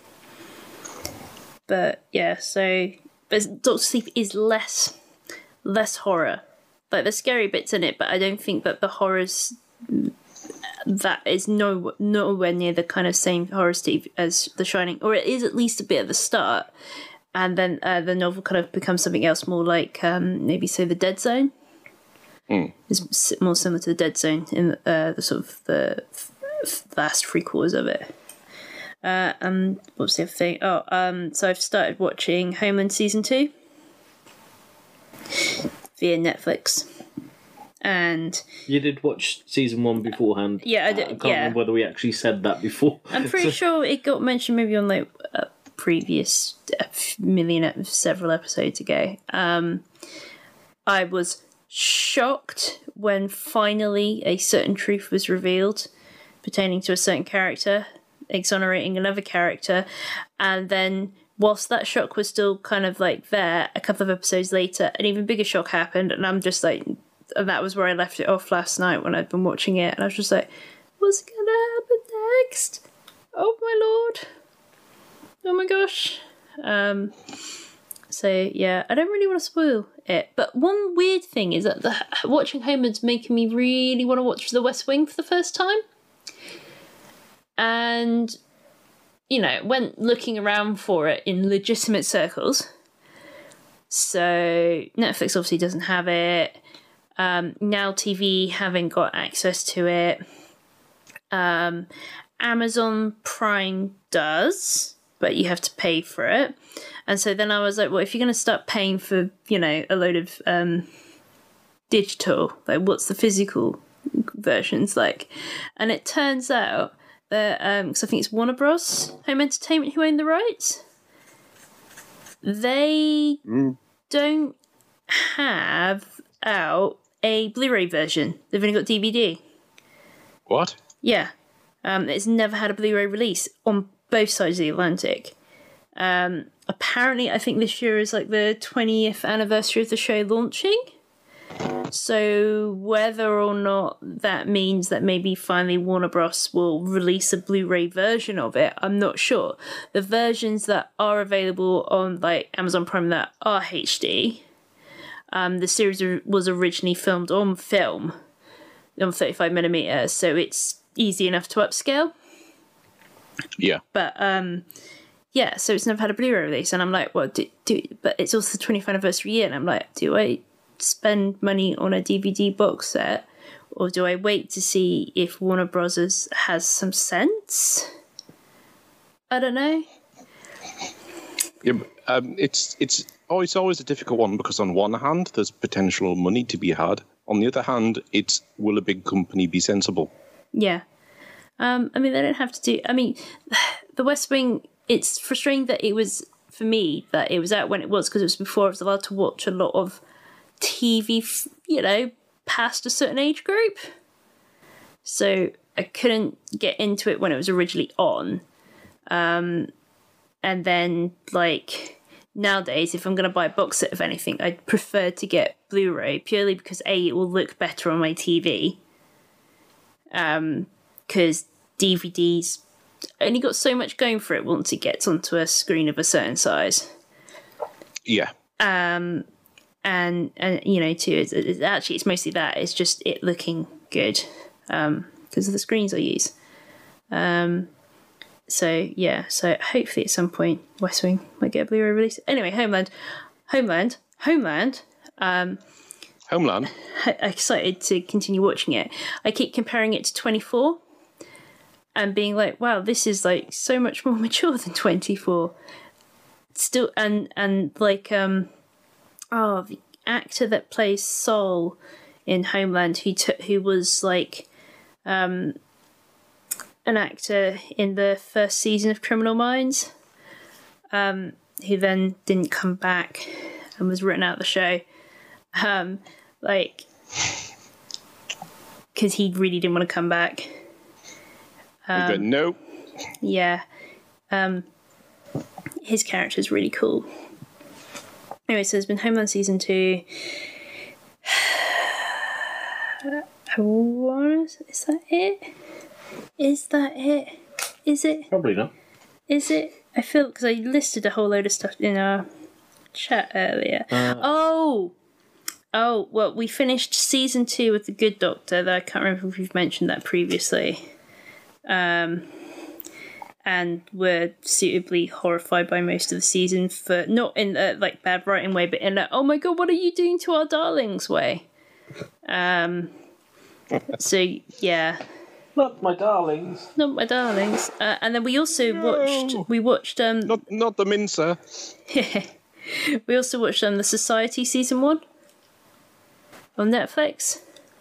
But yeah, so but Doctor Sleep is less less horror. Like there's scary bits in it, but I don't think that the horrors that is no nowhere near the kind of same horror Steve as The Shining, or it is at least a bit at the start, and then uh, the novel kind of becomes something else more like um, maybe say The Dead Zone. Mm. It's more similar to The Dead Zone in uh, the sort of the f- last three quarters of it. Uh, um, what was the other thing? Oh, um, so I've started watching Homeland season two via Netflix, and You did watch season one beforehand. Yeah, I did, I can't yeah. remember whether we actually said that before. I'm pretty sure it got mentioned maybe on like a previous uh, million, several episodes ago. Um, I was shocked when finally a certain truth was revealed pertaining to a certain character, exonerating another character, and then whilst that shock was still kind of like there, a couple of episodes later, an even bigger shock happened, and I'm just like, and that was where I left it off last night when I'd been watching it, and I was just like, what's gonna happen next? Oh my lord. Oh my gosh. Um, so yeah, I don't really want to spoil it, but one weird thing is that the, watching Homeland's making me really want to watch The West Wing for the first time. And, you know, went looking around for it in legitimate circles. So Netflix obviously doesn't have it. Um, Now T V haven't got access to it. Um, Amazon Prime does, but you have to pay for it. And so then I was like, well, if you're going to start paying for, you know, a load of um, digital, like what's the physical versions like? And it turns out that, um, because I think it's Warner Bros. Home Entertainment who own the rights, they mm. don't have out a Blu-ray version. They've only got D V D. What? Yeah. Um, it's never had a Blu-ray release on both sides of the Atlantic. Um, apparently, I think this year is like the twentieth anniversary of the show launching. So whether or not that means that maybe finally Warner Bros. Will release a Blu-ray version of it, I'm not sure. The versions that are available on like Amazon Prime that are H D, um, the series was originally filmed on film, on thirty-five millimeter, so it's easy enough to upscale. Yeah. But um, yeah, so it's never had a Blu-ray release, and I'm like, well, do, do but it's also the twentieth anniversary year, and I'm like, do I spend money on a D V D box set, or do I wait to see if Warner Bros. Has some sense? I don't know. Yeah, um, it's it's oh, it's always a difficult one because on one hand, there's potential money to be had. On the other hand, it's will a big company be sensible? Yeah. Um, I mean, they don't have to do... I mean, The West Wing, it's frustrating that it was for me that it was out when it was because it was before I was allowed to watch a lot of T V, you know, past a certain age group. So I couldn't get into it when it was originally on. Um, and then, like, nowadays, if I'm going to buy a box set of anything, I'd prefer to get Blu-ray, purely because, A, it will look better on my T V. Um, because D V Ds only got so much going for it once it gets onto a screen of a certain size. Yeah. Um, and, and you know, too, it's, it's actually, it's mostly that. It's just it looking good um, because of the screens I use. Um, so, yeah. So, hopefully at some point, West Wing might get a Blu-ray release. Anyway, Homeland. Homeland. Homeland. Um, Homeland. I'm excited to continue watching it. I keep comparing it to twenty-four and being like, wow, this is like so much more mature than twenty-four. Still, and and like, um, oh, the actor that plays Saul in Homeland, who t- who was like, um, an actor in the first season of Criminal Minds, um, who then didn't come back and was written out of the show. Um, like, because he really didn't want to come back. Um, good, no. Yeah. Um, his character's really cool. Anyway, so there's been Homeland Season two. I want to... Is that it? Is that it? Is it? Probably not. Is it? I feel... Because I listed a whole load of stuff in our chat earlier. Uh, oh! Oh, well, we finished season two with The Good Doctor, though I can't remember if we've mentioned that previously. Um, and were suitably horrified by most of the season for, not in a, like, bad writing way, but in a, oh my god, what are you doing to our darlings way? Um, so, yeah. Not my darlings. Not my darlings. Uh, and then we also no. watched, we watched... Um, not, not the mincer. We also watched um, The Society season one. On Netflix.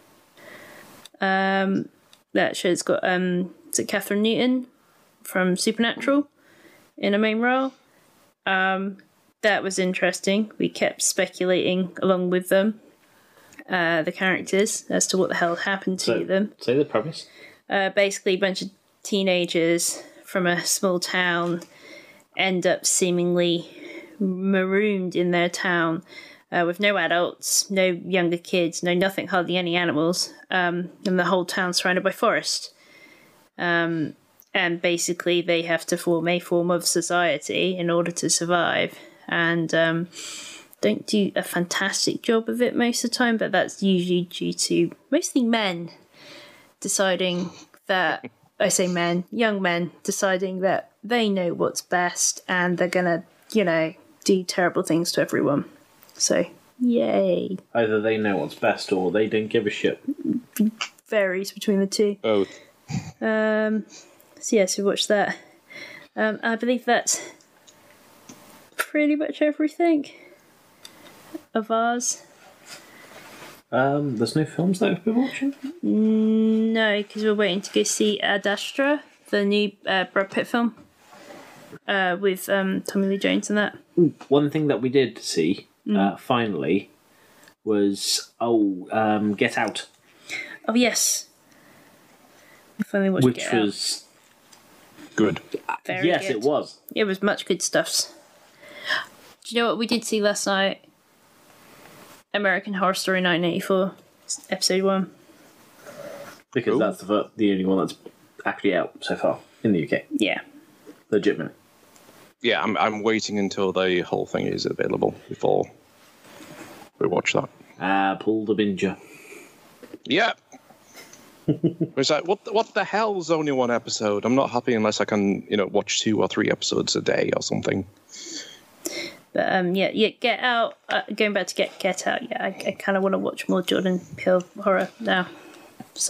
Um, that show's got um, is it Catherine Newton from Supernatural in a main role. Um, that was interesting. We kept speculating along with them, uh, the characters, as to what the hell happened to so, them. Say the premise. Uh, basically, a bunch of teenagers from a small town end up seemingly marooned in their town. Uh, with no adults, no younger kids, no nothing, hardly any animals, um, and the whole town's surrounded by forest. Um, and basically they have to form a form of society in order to survive, and um, don't do a fantastic job of it most of the time, but that's usually due to mostly men deciding that, I say men, young men deciding that they know what's best and they're gonna, you know, do terrible things to everyone. So, yay. Either they know what's best or they don't give a shit. Varies between the two. Both. Um, so, yeah, so we watched that. Um, I believe that's pretty much everything of ours. Um, there's no films that we've been watching? No, because we're waiting to go see Ad Astra, the new uh, Brad Pitt film, uh, with um, Tommy Lee Jones and that. Ooh, one thing that we did see... Mm. Uh, finally, was oh, um, Get Out. Oh yes, we finally watched which Get was Out. Good. Very yes, good. It was. It was much good stuffs. Do you know what we did see last night? American Horror Story nineteen eighty-four, episode one. Because Ooh. that's the the only one that's actually out so far in the U K. Yeah, legitimately. Yeah, I'm I'm waiting until the whole thing is available before we watch that. Ah, uh, pull the binger. Yeah. It's like, what what the hell's only one episode? I'm not happy unless I can, you know, watch two or three episodes a day or something. But um, yeah, yeah, Get Out. Uh, going back to Get Get Out. Yeah, I, I kind of want to watch more Jordan Peele horror now. So,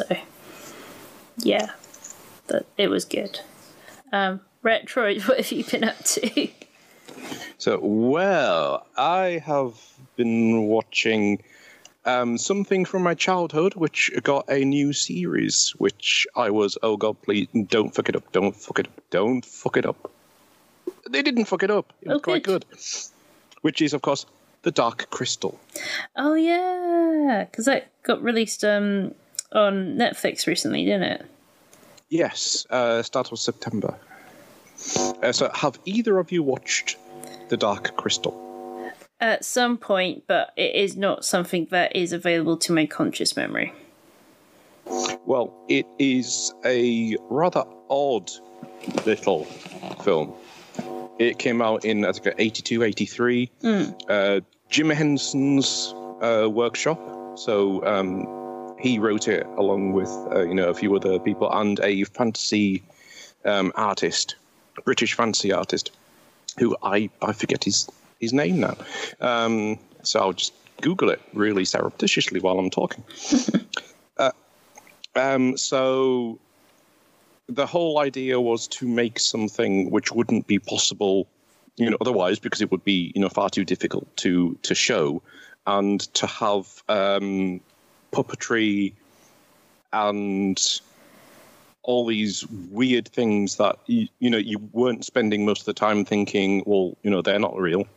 yeah, but it was good. Um. Retroid, what have you been up to? So, well, I have been watching um, something from my childhood, which got a new series, which I was, oh god, please, don't fuck it up, don't fuck it up, don't fuck it up. they didn't fuck it up. It was Oh, quite good. good. Which is, of course, The Dark Crystal. Oh yeah, because that got released um on Netflix recently, didn't it? Yes, uh, start of September. Uh, so, have either of you watched The Dark Crystal? At some point, but it is not something that is available to my conscious memory. Well, it is a rather odd little film. It came out in, I think, eighty-two, eighty-three. Mm. Uh, Jim Henson's uh, workshop. So um, he wrote it along with, uh, you know, a few other people and a fantasy um, artist, British fantasy artist, who I, I forget his, his name now. Um, so I'll just Google it really surreptitiously while I'm talking. uh, um, so the whole idea was to make something which wouldn't be possible, you know, otherwise, because it would be, you know, far too difficult to to show, and to have um, puppetry and all these weird things that you, you know you weren't spending most of the time thinking, well, you know, they're not real.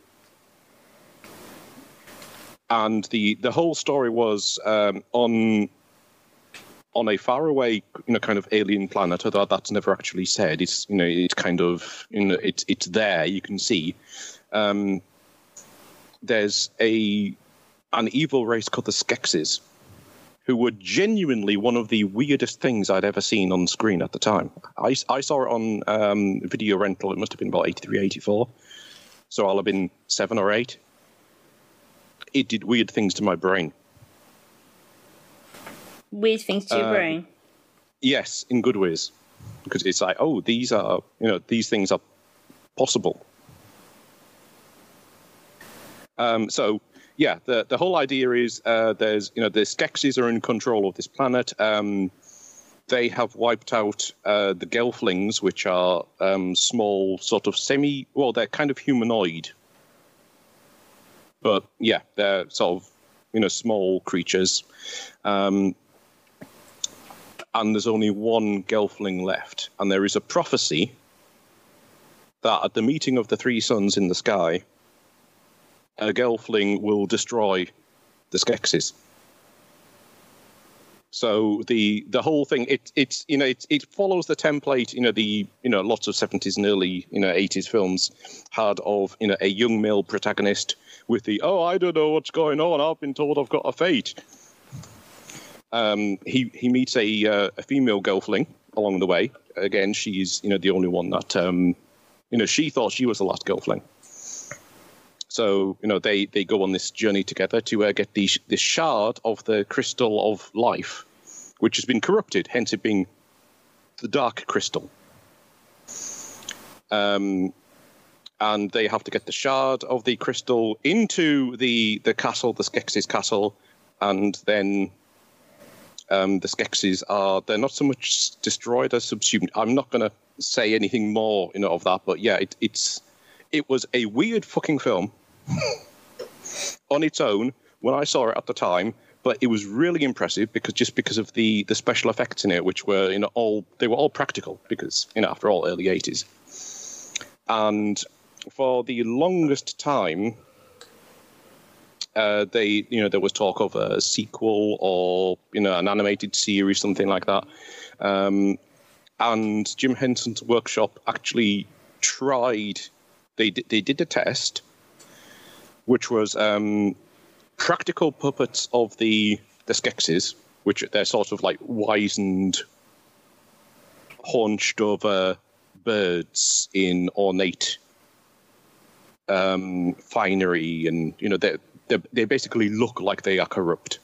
And the the whole story was um, on. on a faraway, you know, kind of alien planet, although that's never actually said. It's, you know, it's kind of, you know, it's it's there. You can see. Um, there's a an evil race called the Skeksis, who were genuinely one of the weirdest things I'd ever seen on screen at the time. I, I saw it on um, video rental. It must have been about eighty-three, eighty-four. So I'll have been seven or eight. It did weird things to my brain. Weird things to your Um, brain. Yes, in good ways, because it's like, oh, these are, you know, these things are possible. Um, so, yeah, the the whole idea is uh, there's, you know, the Skeksis are in control of this planet. Um, they have wiped out uh, the Gelflings, which are um, small, sort of semi, well, they're kind of humanoid, but yeah, they're sort of, you know, small creatures. Um, and there's only one Gelfling left. And there is a prophecy that at the meeting of the three suns in the sky, a Gelfling will destroy the Skeksis. So the the whole thing, it it's you know it it follows the template, you know, the you know lots of seventies and early you know eighties films had of, you know, a young male protagonist with the, oh, I don't know what's going on, I've been told I've got a fate. Um, he he meets a uh, a female Gelfling along the way. Again, she's, you know, the only one that um, you know she thought she was the last Gelfling. So, you know, they, they go on this journey together to uh, get the, this shard of the crystal of life, which has been corrupted, hence it being the Dark Crystal. Um, and they have to get the shard of the crystal into the, the castle, the Skeksis castle, and then um, the Skeksis are, they're not so much destroyed as subsumed. I'm not going to say anything more, you know, of that, but yeah, it, it's it was a weird fucking film. On its own when I saw it at the time, but it was really impressive because just because of the the special effects in it, which were, you know, all they were all practical because, you know, after all, early eighties. And for the longest time, uh, they you know there was talk of a sequel or, you know, an animated series, something like that. Um, and Jim Henson's workshop actually tried. They they did a test, which was um, practical puppets of the the Skeksis, which they're sort of like wizened, haunched over birds in ornate um, finery, and, you know, they they basically look like they are corrupt.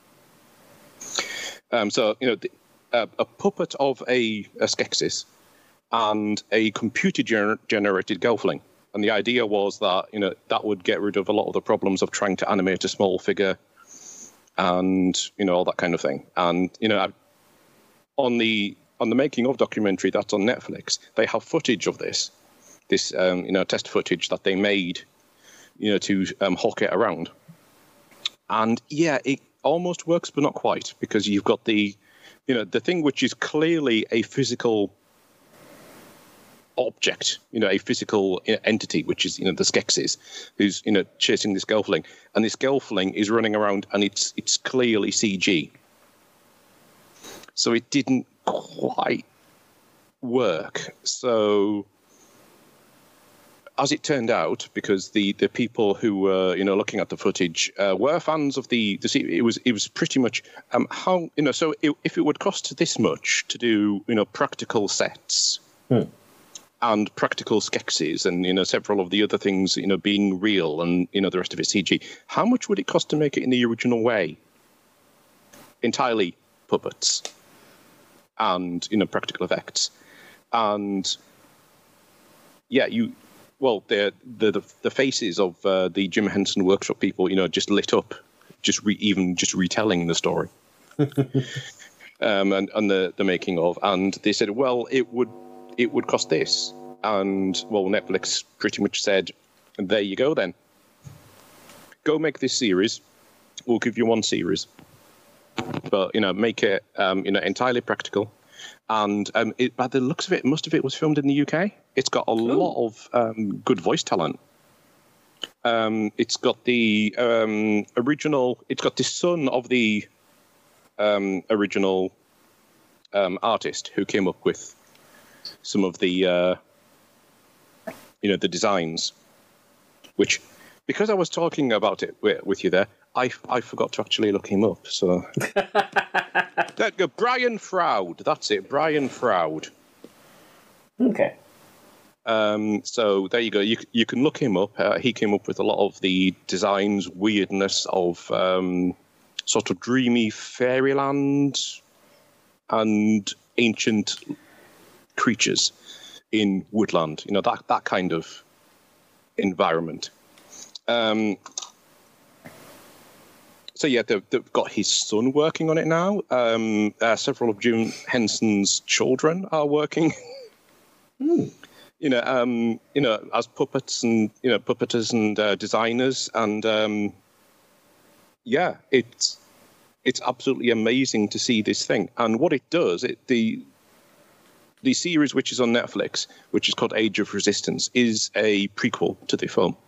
Um, so, you know, the, a, a puppet of a, a Skeksis and a computer gener- generated Gelfling. And the idea was that, you know, that would get rid of a lot of the problems of trying to animate a small figure and, you know, all that kind of thing. And, you know, on the on the making of documentary that's on Netflix, they have footage of this, this, um, you know, test footage that they made, you know, to um, hawk it around. And, yeah, it almost works, but not quite, because you've got the, you know, the thing which is clearly a physical object, you know, a physical entity, which is, you know, the Skeksis, who's, you know, chasing this Gelfling, and this Gelfling is running around, and it's it's clearly C G. So it didn't quite work. So, as it turned out, because the, the people who were, you know, looking at the footage uh, were fans of the the it was it was pretty much um, how, you know, so it, if it would cost this much to do, you know, practical sets. Hmm. And practical Skeksis and, you know, several of the other things, you know, being real and, you know, the rest of it C G. How much would it cost to make it in the original way? Entirely puppets and, you know, practical effects. And, yeah, you, well, the the the faces of uh, the Jim Henson Workshop people, you know, just lit up, just re- even just retelling the story. um, and, and the, the making of. And they said, well, it would, it would cost this. And, well, Netflix pretty much said, there you go then. Go make this series. We'll give you one series. But, you know, make it, um, you know, entirely practical. And um, it, by the looks of it, most of it was filmed in the U K. It's got a Ooh. lot of um, good voice talent. Um, it's got the um, original, it's got the son of the um, original um, artist who came up with some of the, uh, you know, the designs, which, because I was talking about it with, with you there, I, I forgot to actually look him up. So, that, uh, Brian Froud, that's it, Brian Froud. Okay. Um, so there you go. You you can look him up. Uh, he came up with a lot of the designs, weirdness of um, sort of dreamy fairyland and ancient creatures in woodland, you know, that that kind of environment. Um, so yeah, they've, they've got his son working on it now. Um, uh, several of Jim Henson's children are working, mm. you know, um, you know, as puppets and you know puppeteers and uh, designers, and um, yeah, it's it's absolutely amazing to see this thing and what it does. It the The series, which is on Netflix, which is called Age of Resistance, is a prequel to the film.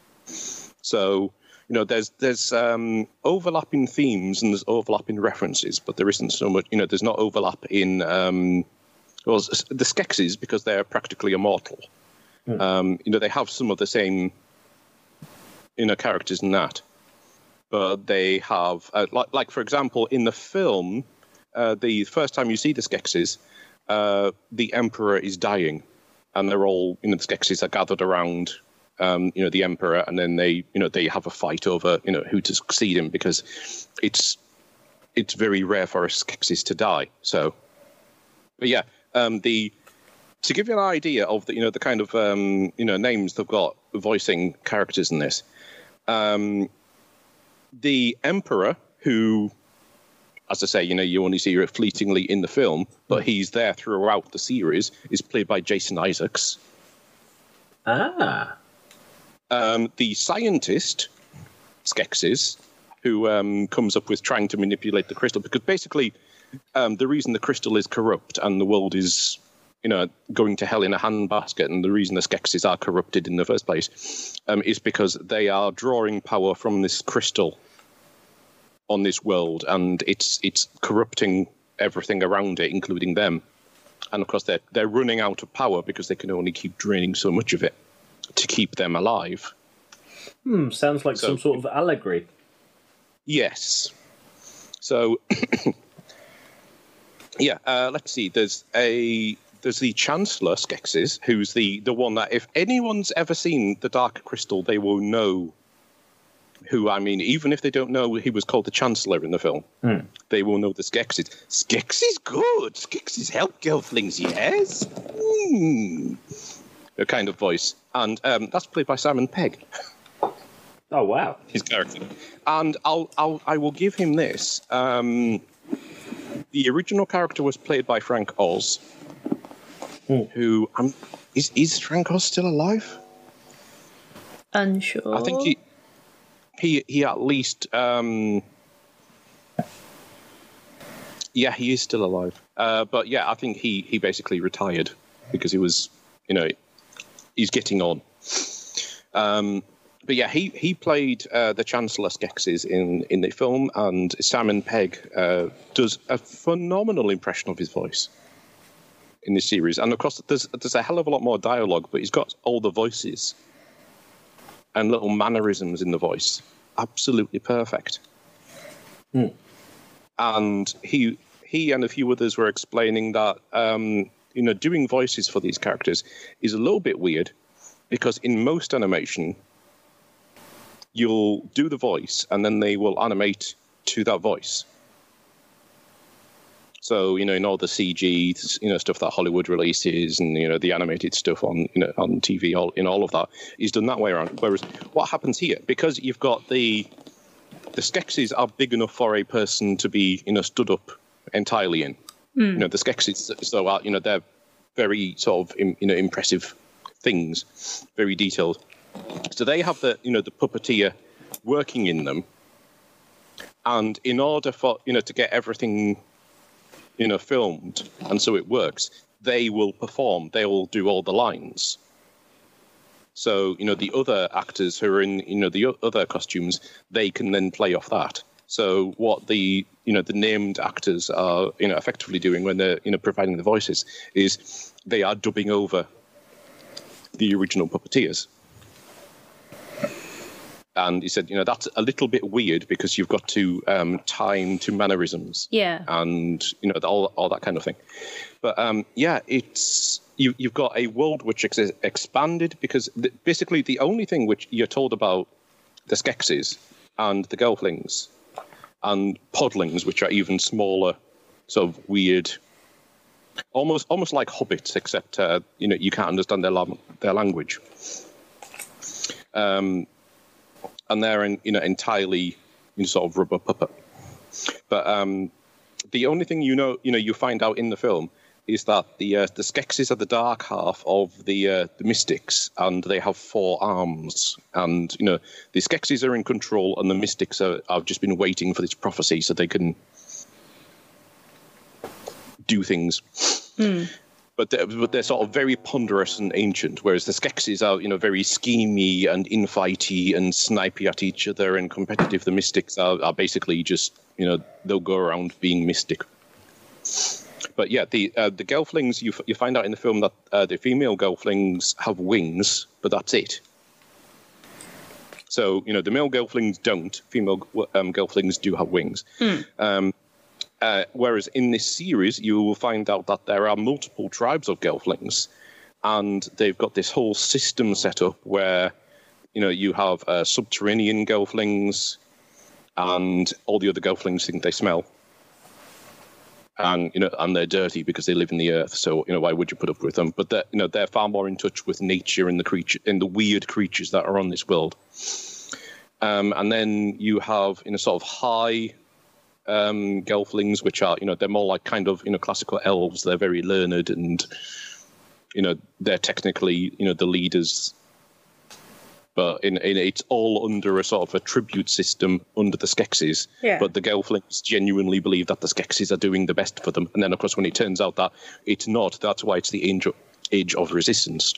So, you know, there's there's um, overlapping themes and there's overlapping references, but there isn't so much, you know, there's not overlap in, um, well, the Skeksis, because they're practically immortal. Mm. Um, you know, they have some of the same, you know, characters in that. But they have, uh, like, like, for example, in the film, uh, the first time you see the Skeksis, Uh, the Emperor is dying, and they're all, you know, the Skeksis are gathered around, um, you know, the Emperor, and then they, you know, they have a fight over, you know, who to succeed him, because it's it's very rare for a Skeksis to die. So, but yeah, um, the to give you an idea of the, you know, the kind of um, you know names they've got voicing characters in this, um, the Emperor, who, as I say, you know, you only see her fleetingly in the film, but he's there throughout the series, is played by Jason Isaacs. Ah. Um, the scientist, Skeksis, who um, comes up with trying to manipulate the crystal, because basically um, the reason the crystal is corrupt and the world is, you know, going to hell in a handbasket, and the reason the Skeksis are corrupted in the first place um, is because they are drawing power from this crystal on this world, and it's it's corrupting everything around it, including them. And of course, they're they're running out of power because they can only keep draining so much of it to keep them alive. Hmm, sounds like so, some sort of allegory. Yes. So, yeah. Uh, let's see. There's a there's the Chancellor Skeksis, who's the the one that if anyone's ever seen the Dark Crystal, they will know. Who, I mean, even if they don't know he was called the Chancellor in the film, mm. they will know the Skeksis. Skeksis good. Skeksis help Gelflings, yes. Mm. A kind of voice. And um, that's played by Simon Pegg. Oh, wow. His character. And I'll, I'll, I will give him this. Um, the original character was played by Frank Oz, mm. who... Um, is, is Frank Oz still alive? Unsure. I think he... He he at least um, yeah, he is still alive. Uh, but yeah, I think he, he basically retired because he was you know, he's getting on. Um, but yeah, he he played uh, the Chancellor Skeksis in in the film, and Simon Pegg uh, does a phenomenal impression of his voice in this series. And of course, there's there's a hell of a lot more dialogue, but he's got all the voices and little mannerisms in the voice, absolutely perfect. Mm. And he he and a few others were explaining that um, you know, doing voices for these characters is a little bit weird, because in most animation, you'll do the voice and then they will animate to that voice. So, you know, in all the C G, you know, stuff that Hollywood releases, and, you know, the animated stuff on, you know, on T V, all in all of that is done that way around. Whereas what happens here, because you've got the the Skeksis are big enough for a person to be, you know, stood up entirely in. Mm. You know, the Skeksis, so are, you know, they're very sort of, you know, impressive things, very detailed. So they have the, you know, the puppeteer working in them, and in order for, you know, to get everything, you know, filmed, and so it works, they will perform, they will do all the lines. So, you know, the other actors who are in, you know, the other costumes, they can then play off that. So what the, you know, the named actors are, you know, effectively doing when they're, you know, providing the voices is they are dubbing over the original puppeteers. And he said, you know, that's a little bit weird because you've got to um, time to mannerisms. Yeah. And, you know, all, all that kind of thing. But, um, yeah, it's... You, you've got a world which is expanded, because the, basically the only thing which you're told about the Skeksis and the Gelflings and Podlings, which are even smaller, sort of weird, almost almost like hobbits, except uh, you know, you can't understand their la- their language. Um, and they're in, you know, entirely, you know, sort of rubber puppet. But um, the only thing you know, you know, you find out in the film is that the uh, the Skeksis are the dark half of the uh, the Mystics, and they have four arms. And, you know, the Skeksis are in control, and the Mystics are, have just been waiting for this prophecy so they can do things. Mm. But they're, but they're sort of very ponderous and ancient, whereas the Skeksis are, you know, very schemy and infighty and snipey at each other and competitive. The Mystics are, are basically just, you know, they'll go around being mystic. But yeah, the uh, the Gelflings, you f- you find out in the film that uh, the female Gelflings have wings, but that's it. So, you know, the male Gelflings don't. Female um, Gelflings do have wings. Mm. Um, uh, whereas in this series, you will find out that there are multiple tribes of Gelflings, and they've got this whole system set up where, you know, you have uh, subterranean Gelflings, and all the other Gelflings think they smell. And, you know, and they're dirty because they live in the earth. So, you know, why would you put up with them? But they're, you know, they're far more in touch with nature and the creature and the weird creatures that are on this world. Um, and then you have, you know, sort of high um, Gelflings, which are, you know, they're more like kind of, you know, classical elves. They're very learned, and, you know, they're technically, you know, the leaders. But in, in, it's all under a sort of a tribute system under the Skeksis. Yeah. But the Gelflings genuinely believe that the Skeksis are doing the best for them. And then, of course, when it turns out that it's not, that's why it's the age of, age of resistance.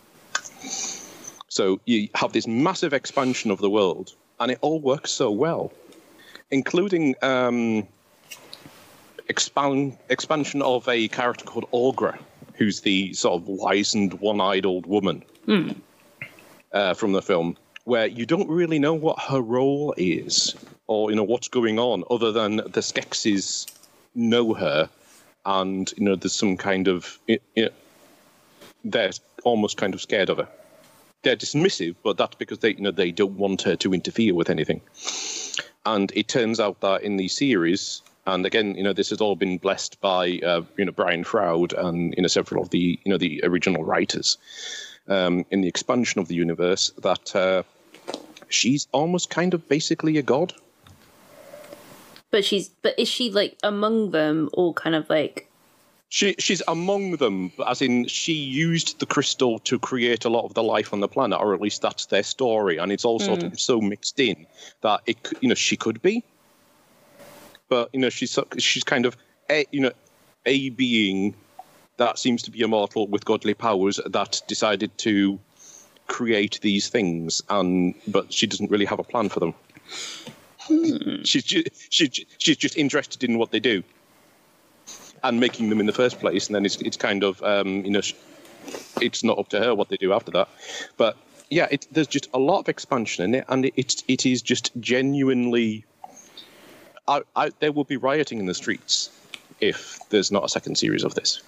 So you have this massive expansion of the world, and it all works so well, including um, expand, expansion of a character called Aughra, who's the sort of wizened, one-eyed old woman. Mm. Uh, from the film, where you don't really know what her role is, or, you know, what's going on, other than the Skeksis know her, and, you know, there's some kind of, you know, they're almost kind of scared of her. They're dismissive, but that's because they, you know, they don't want her to interfere with anything. And it turns out that in the series, and again, you know, this has all been blessed by, uh, you know, Brian Froud and, you know, several of the, you know, the original writers. Um, in the expansion of the universe, that uh, she's almost kind of basically a god. But she's, but is she like among them, or kind of like? She she's among them, as in she used the crystal to create a lot of the life on the planet, or at least that's their story, and it's all sort mm. of so mixed in that it, you know, she could be, but, you know, she's she's kind of a, you know, a being that seems to be immortal with godly powers that decided to create these things, and but she doesn't really have a plan for them. Hmm. She's just, she, she's just interested in what they do and making them in the first place, and then it's it's kind of um, you know it's not up to her what they do after that. But yeah, it, there's just a lot of expansion in it, and it it, it is just genuinely. I, I, there will be rioting in the streets if there's not a second series of this.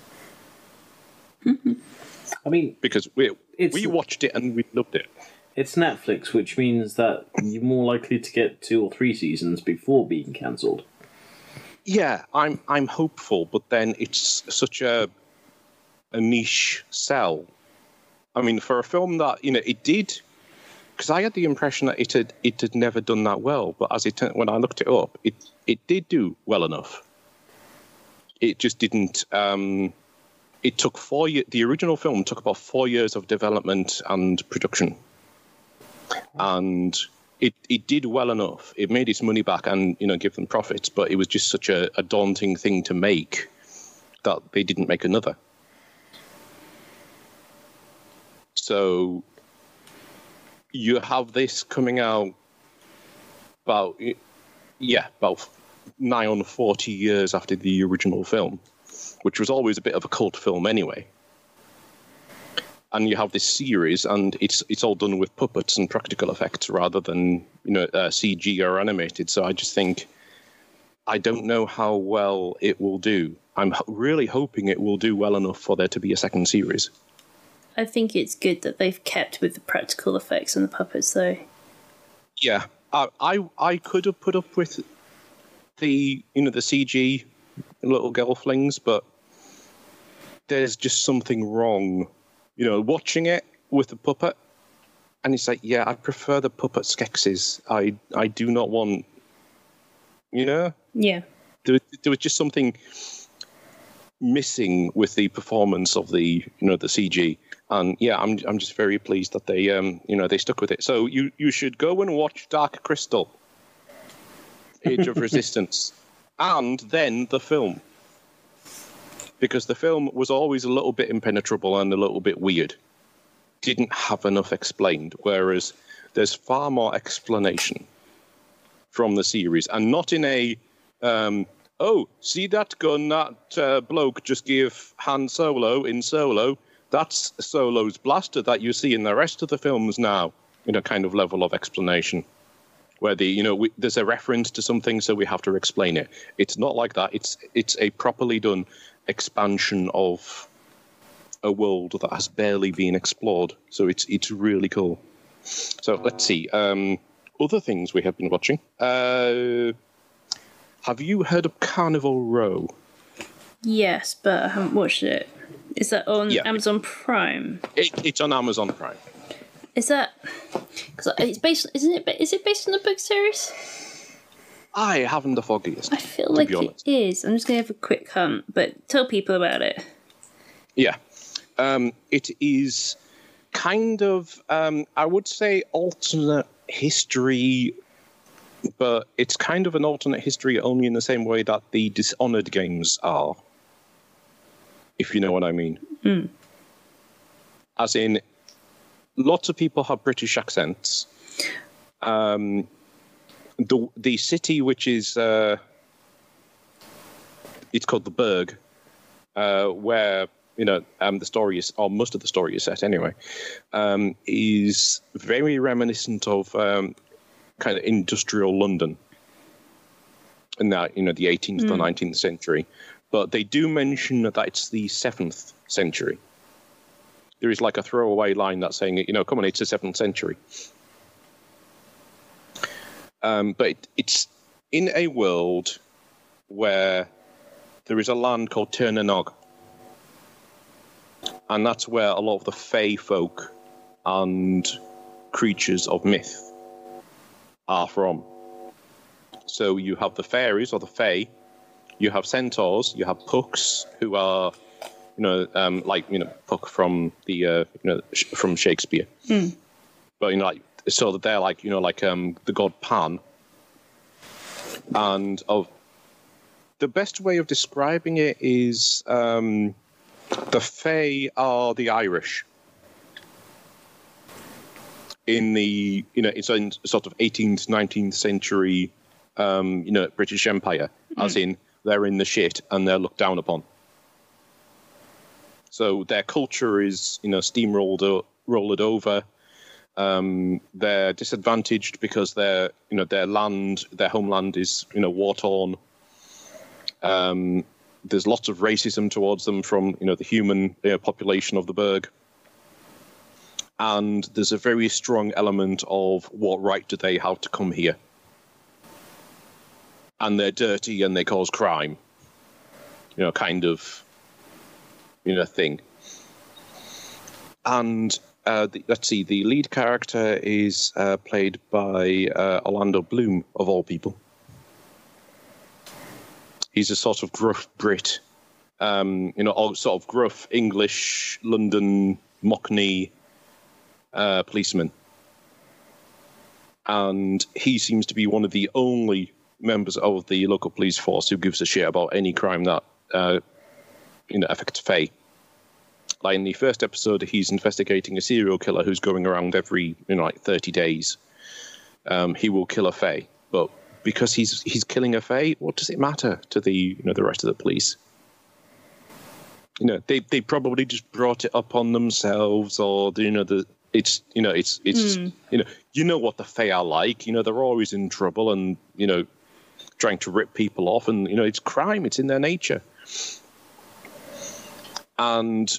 I mean, because we we watched it and we loved it. It's Netflix, which means that you're more likely to get two or three seasons before being cancelled. Yeah, I'm I'm hopeful, but then it's such a a niche sell. I mean, for a film that, you know, it did, because I had the impression that it had it had never done that well, but as it when I looked it up, it it did do well enough. It just didn't. Um, it took four years. The original film took about four years of development and production, and it it did well enough. It made its money back and, you know, give them profits, but it was just such a, a daunting thing to make that they didn't make another. So you have this coming out about, yeah, about nigh on forty years after the original film, which was always a bit of a cult film anyway. And you have this series, and it's it's all done with puppets and practical effects rather than, you know, uh, C G or animated. So I just think, I don't know how well it will do. I'm really hoping it will do well enough for there to be a second series. I think it's good that they've kept with the practical effects and the puppets, though. Yeah, I I, I could have put up with the, you know, the C G little girl flings, but there's just something wrong. You know, watching it with the puppet, and it's like, yeah, I prefer the puppet Skeksis. I I do not want, you know? Yeah. There, there was just something missing with the performance of the, you know, the C G. And yeah, I'm I'm just very pleased that they um you know they stuck with it. So you, you should go and watch Dark Crystal, Age of Resistance, and then the film, because the film was always a little bit impenetrable and a little bit weird. Didn't have enough explained, whereas there's far more explanation from the series, and not in a um oh, see that gun that uh, bloke just gave Han Solo in Solo. That's Solo's blaster that you see in the rest of the films now, in a kind of level of explanation, where the, you know, we, there's a reference to something, so we have to explain it. It's not like that. It's it's a properly done expansion of a world that has barely been explored. So it's it's really cool. So let's see. Um, other things we have been watching. Uh, have you heard of Carnival Row? Yes, but I haven't watched it. Is that on yeah. Amazon Prime? It, it's on Amazon Prime. Is that because it's based? Isn't it? Is it based on the book series? I haven't the foggiest. I feel like it is. I'm just going to have a quick hunt, but tell people about it. Yeah, um, it is kind of, um, I would say, alternate history, but it's kind of an alternate history only in the same way that the Dishonored games are, if you know what I mean. Mm. As in, lots of people have British accents. Um, the the city, which is uh, it's called the Burg, uh, where, you know, um, the story is, or most of the story is set anyway, um, is very reminiscent of um, kind of industrial London in that, you know, the eighteenth mm. or nineteenth century. But they do mention that it's the seventh century. There is like a throwaway line that's saying, you know, come on, it's the seventh century. Um, but it, it's in a world where there is a land called Tir na Nog. And that's where a lot of the Fae folk and creatures of myth are from. So you have the fairies, or the Fae. You have centaurs, you have pucks, who are, you know, um, like, you know, Puck from the, uh, you know, sh- from Shakespeare. Mm. But, you know, like, so that they're like, you know, like um, the god Pan. And of the best way of describing it is, um, The Fae are the Irish. In the, you know, it's in sort of eighteenth, nineteenth century, um, you know, British Empire, mm. as in they're in the shit and they're looked down upon. So their culture is, you know, steamrolled rolled over. Um, they're disadvantaged because their, you know, their land, their homeland is, you know, war torn. Um, there's lots of racism towards them from, you know, the human you know, population of the Burg. And there's a very strong element of what right do they have to come here. And they're dirty and they cause crime. You know, kind of, you know, thing. And uh, the, let's see, the lead character is uh, played by uh, Orlando Bloom, of all people. He's a sort of gruff Brit, um, you know, all sort of gruff English, London, Mockney uh, policeman. And he seems to be one of the only members of the local police force who gives a shit about any crime that, uh, you know, affects Fae. Like in the first episode, he's investigating a serial killer who's going around every, you know, like thirty days. Um, he will kill a Fae, but because he's he's killing a Fae, what does it matter to the you know the rest of the police? You know, they they probably just brought it upon themselves, or you know the it's you know it's it's mm. you know you know what the Fae are like. You know, they're always in trouble and you know trying to rip people off, and you know it's crime. It's in their nature. And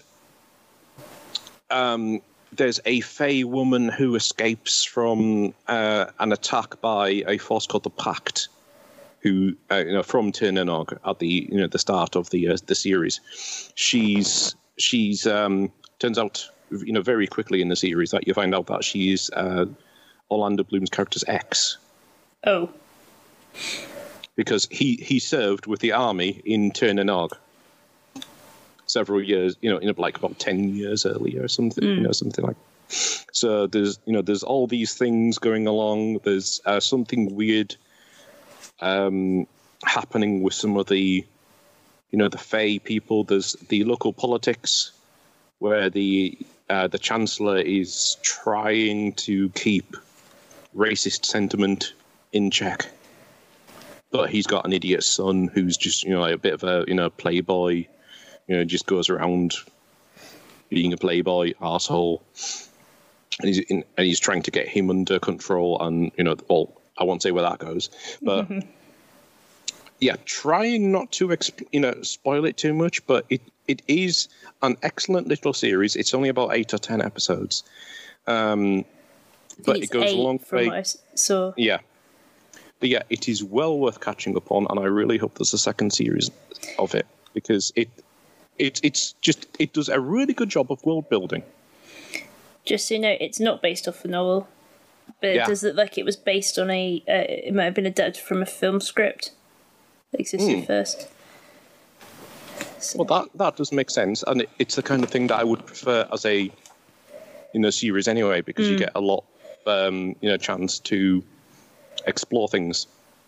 um, there's a Fae woman who escapes from uh, an attack by a force called the Pact, who uh, you know from Tir na n Og at the you know the start of the uh, the series. She's she's um, turns out you know very quickly in the series that you find out that she is uh, Orlando Bloom's character's ex. Oh. Because he he served with the army in Tir na n Og. Several years, you know, in like about ten years earlier or something, mm. you know, something like. So there's, you know, there's all these things going along. There's uh, something weird um, happening with some of the, you know, the Fae people. There's the local politics where the uh, the Chancellor is trying to keep racist sentiment in check, but he's got an idiot son who's just, you know, like a bit of a, you know, playboy. You know, just goes around being a playboy arsehole. And he's in, and he's trying to get him under control. And, you know, well, I won't say where that goes. But, mm-hmm. yeah, trying not to, exp- you know, spoil it too much. But it, it is an excellent little series. It's only about eight or ten episodes. Um, but it goes a long way. So yeah. But, yeah, it is well worth catching up on. And I really hope there's a second series of it. Because it... It, it's just, it does a really good job of world building. Just so you know, it's not based off a novel, but yeah. it does look like it was based on a, uh, it might have been adapted from a film script that existed mm. first. So. Well, that, that does make sense. And it, it's the kind of thing that I would prefer as a, you know, series anyway, because mm. you get a lot, um, you know, chance to explore things.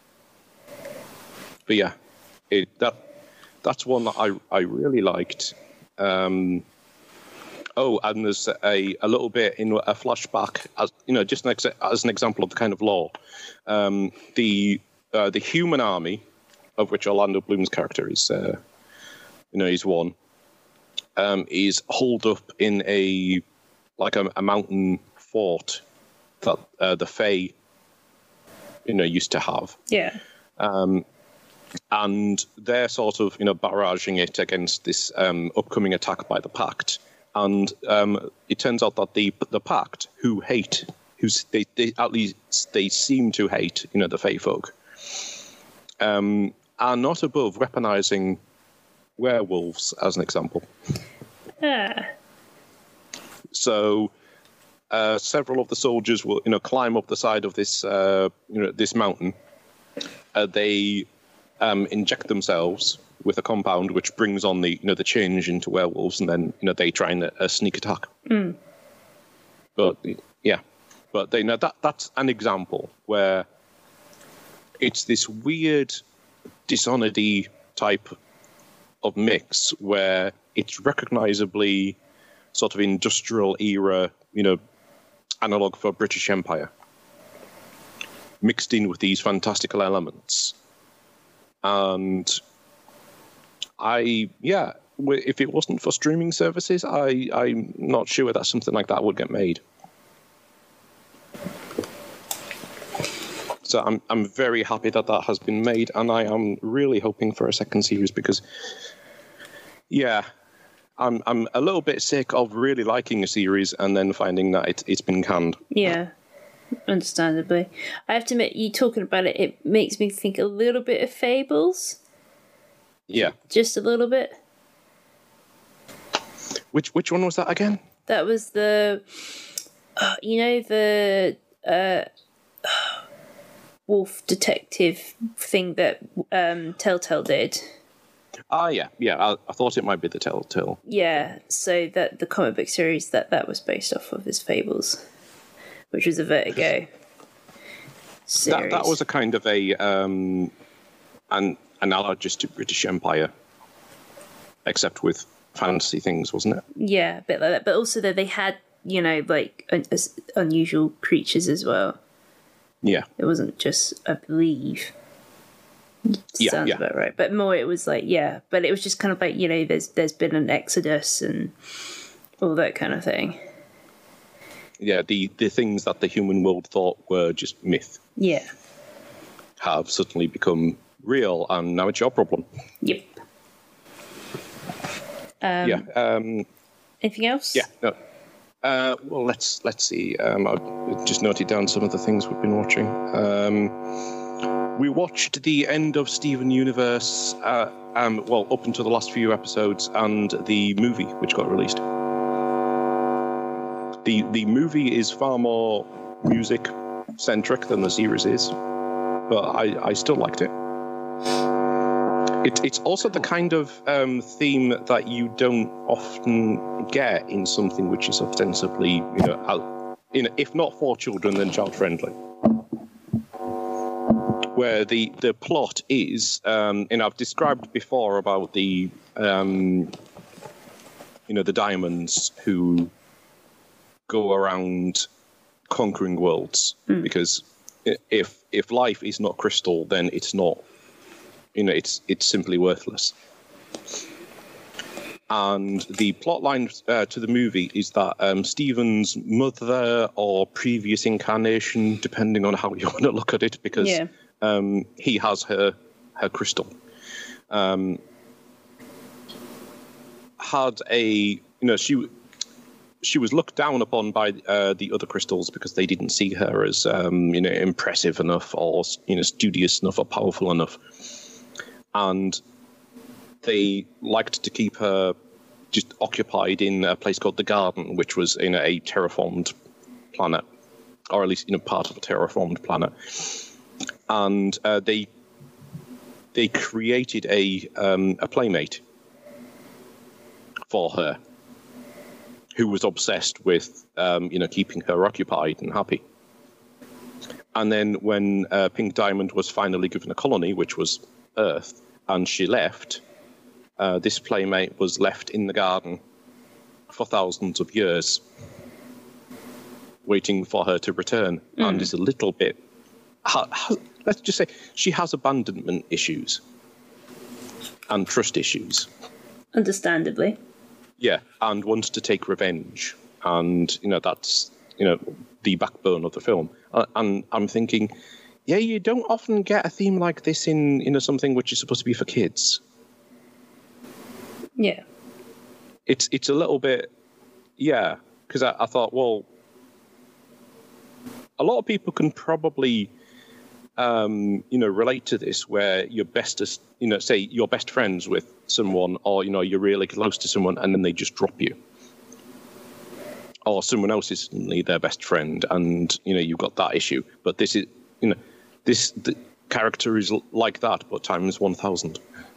But yeah, it, that, That's one that I, I really liked. Um, oh, and there's a, a little bit in a flashback, as you know, just an ex- as an example of the kind of lore. Um, the uh, the human army, of which Orlando Bloom's character is, uh, you know, he's one, um, is holed up in a like a, a mountain fort that uh, the Fae, you know, used to have. Yeah. Um, And they're sort of, you know, barraging it against this um, upcoming attack by the Pact. And um, it turns out that the the Pact, who hate, who's they, they at least they seem to hate, you know, the Fae folk, um, are not above weaponizing werewolves, as an example. Ah. So uh, several of the soldiers will, you know, climb up the side of this, uh, you know, this mountain. Uh, they Um, inject themselves with a compound which brings on the you know the change into werewolves, and then you know they try and uh, sneak attack. Mm. But yeah, but they know that that's an example where it's this weird Dishonored-y type of mix where it's recognizably sort of industrial era, you know, analog for British Empire, mixed in with these fantastical elements. And I, yeah, if it wasn't for streaming services, I, I'm not sure that something like that would get made. So I'm I'm very happy that that has been made, and I am really hoping for a second series because, yeah, I'm I'm a little bit sick of really liking a series and then finding that it, it's been canned. Yeah, understandably. I have to admit, you talking about it, it makes me think a little bit of Fables. Yeah. Just a little bit. Which which one was that again? That was the, uh, you know, the uh, wolf detective thing that um, Telltale did. Ah, yeah, yeah. I, I thought it might be the Telltale. Yeah, so that the comic book series that that was based off of is Fables, which was a Vertigo series. That, that was a kind of a um, an analogous to British Empire, except with fantasy things, wasn't it? Yeah, a bit like that. But also that they had, you know, like un- as unusual creatures as well. Yeah. It wasn't just, I believe. Yeah, Sounds yeah. about right. But more it was like, yeah. But it was just kind of like, you know, there's there's been an exodus and all that kind of thing. Yeah, the, the things that the human world thought were just myth Yeah. have suddenly become real, and now it's your problem. Yep. Um, yeah. Um, anything else? yeah. No. Uh, well, let's let's see. Um, I just noted down some of the things we've been watching. Um, we watched the end of Steven Universe, uh, um, well, up until the last few episodes, and the movie which got released. The the movie is far more music centric than the series is, but I, I still liked it. It, it's also the kind of um, theme that you don't often get in something which is ostensibly, you know, out, you know, if not for children, then child friendly. Where the, the plot is, um, and I've described before about the, um, you know, the diamonds who go around conquering worlds, mm. because if if life is not crystal, then it's not. You know, it's it's simply worthless. And the plot line uh, to the movie is that um, Stephen's mother or previous incarnation, depending on how you want to look at it, because yeah. um, he has her her crystal, um, had a you know she she was looked down upon by uh, the other crystals because they didn't see her as um, you know impressive enough or you know studious enough or powerful enough. And they liked to keep her just occupied in a place called the Garden, which was in a terraformed planet, or at least in a part of a terraformed planet. And uh, they they created a um, a playmate for her, who was obsessed with um, you know keeping her occupied and happy. And then when uh, Pink Diamond was finally given a colony, which was Earth, and she left, uh, this playmate was left in the garden for thousands of years, waiting for her to return, mm. and is a little bit, ha, ha, let's just say, she has abandonment issues and trust issues. Understandably. Yeah, and wants to take revenge, and, you know, that's, you know, the backbone of the film. Uh, and I'm thinking, yeah, you don't often get a theme like this in, you know, something which is supposed to be for kids. Yeah. It's it's a little bit, yeah, because I, I thought, well, a lot of people can probably, um, you know, relate to this where you're bestest, you know, say you're best friends with someone, or, you know, you're really close to someone and then they just drop you. Or someone else is suddenly their best friend and, you know, you've got that issue. But this is, you know, this the character is like that, but times one thousand.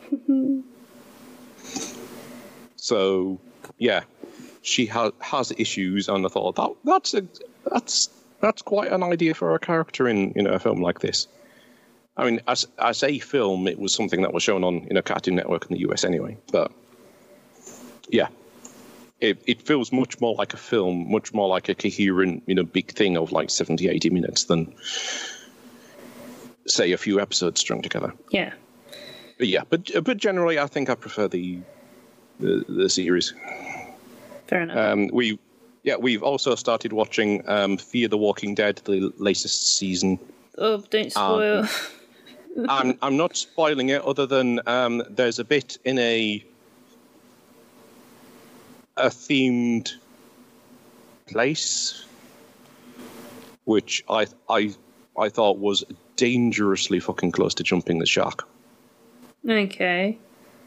So, yeah, she ha- has issues, and I thought that that's a, that's that's quite an idea for a character in you know a film like this. I mean, as as a film, it was something that was shown on, you know, Cartoon Network in the U S anyway. But yeah, it it feels much more like a film, much more like a coherent, you know, big thing of like seventy, eighty minutes than, say, a few episodes strung together. Yeah. But yeah, but but generally, I think I prefer the the, the series. Fair enough. Um, we, yeah, we've also started watching um, Fear the Walking Dead, the latest season. Oh, don't spoil. Um, I'm I'm not spoiling it, other than um, there's a bit in a a themed place, which I I I thought was dangerously fucking close to jumping the shark. Okay.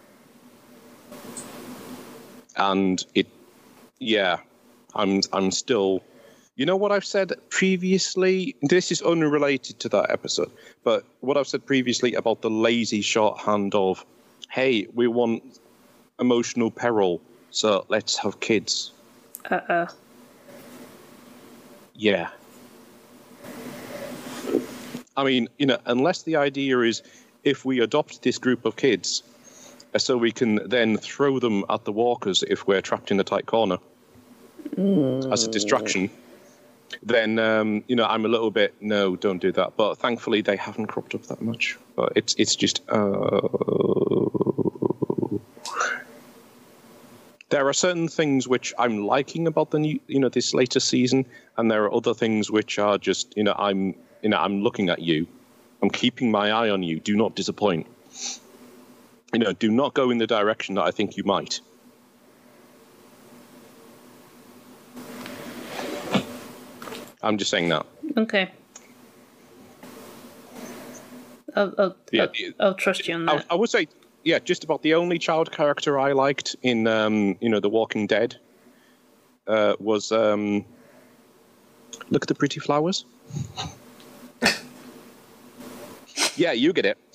And it, yeah, I'm I'm still, you know what I've said previously? This is unrelated to that episode, but what I've said previously about the lazy shorthand of, hey, we want emotional peril, so let's have kids. Uh-uh. Yeah. I mean, you know, unless the idea is if we adopt this group of kids, so we can then throw them at the walkers if we're trapped in a tight corner mm. as a distraction, then, um, you know, I'm a little bit, no, don't do that. But thankfully, they haven't cropped up that much. But it's it's just, uh, there are certain things which I'm liking about the new, you know, this latest season, and there are other things which are just, you know, I'm, you know, I'm looking at you. I'm keeping my eye on you. Do not disappoint. You know, do not go in the direction that I think you might. I'm just saying that. Okay. I'll, I'll, yeah, I'll, I'll trust you on that. I, I would say, yeah, just about the only child character I liked in, um, you know, The Walking Dead uh, was, um, look at the pretty flowers. Yeah, you get it.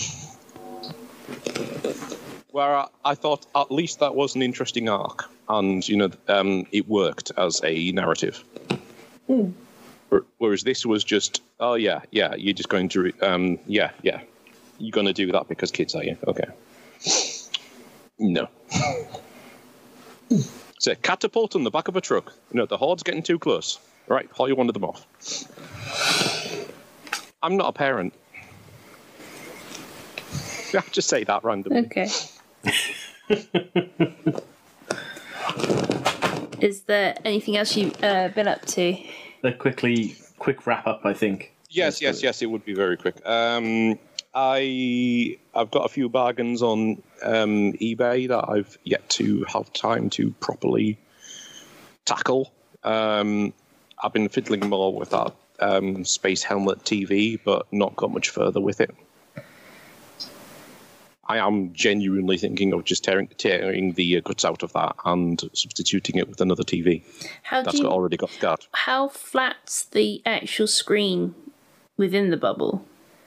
Where I, I thought at least that was an interesting arc, and you know, um, it worked as a narrative. Mm. Whereas this was just, oh yeah, yeah, you're just going to, um, yeah, yeah, you're going to do that because kids are you? Okay. No. It's a catapult on the back of a truck. You know, the horde's getting too close. All right, haul you one of them off. I'm not a parent. I'll just say that randomly. Okay. Is there anything else you've uh, been up to? A quickly, quick wrap up, I think. Yes, yes, yes. It would be very quick. Um, I I've got a few bargains on um, eBay that I've yet to have time to properly tackle. Um, I've been fiddling more with that um, Space Helmet T V, but not got much further with it. I am genuinely thinking of just tearing tearing the uh, guts out of that and substituting it with another T V. How That's do you, got, already got guard. How flat's the actual screen within the bubble?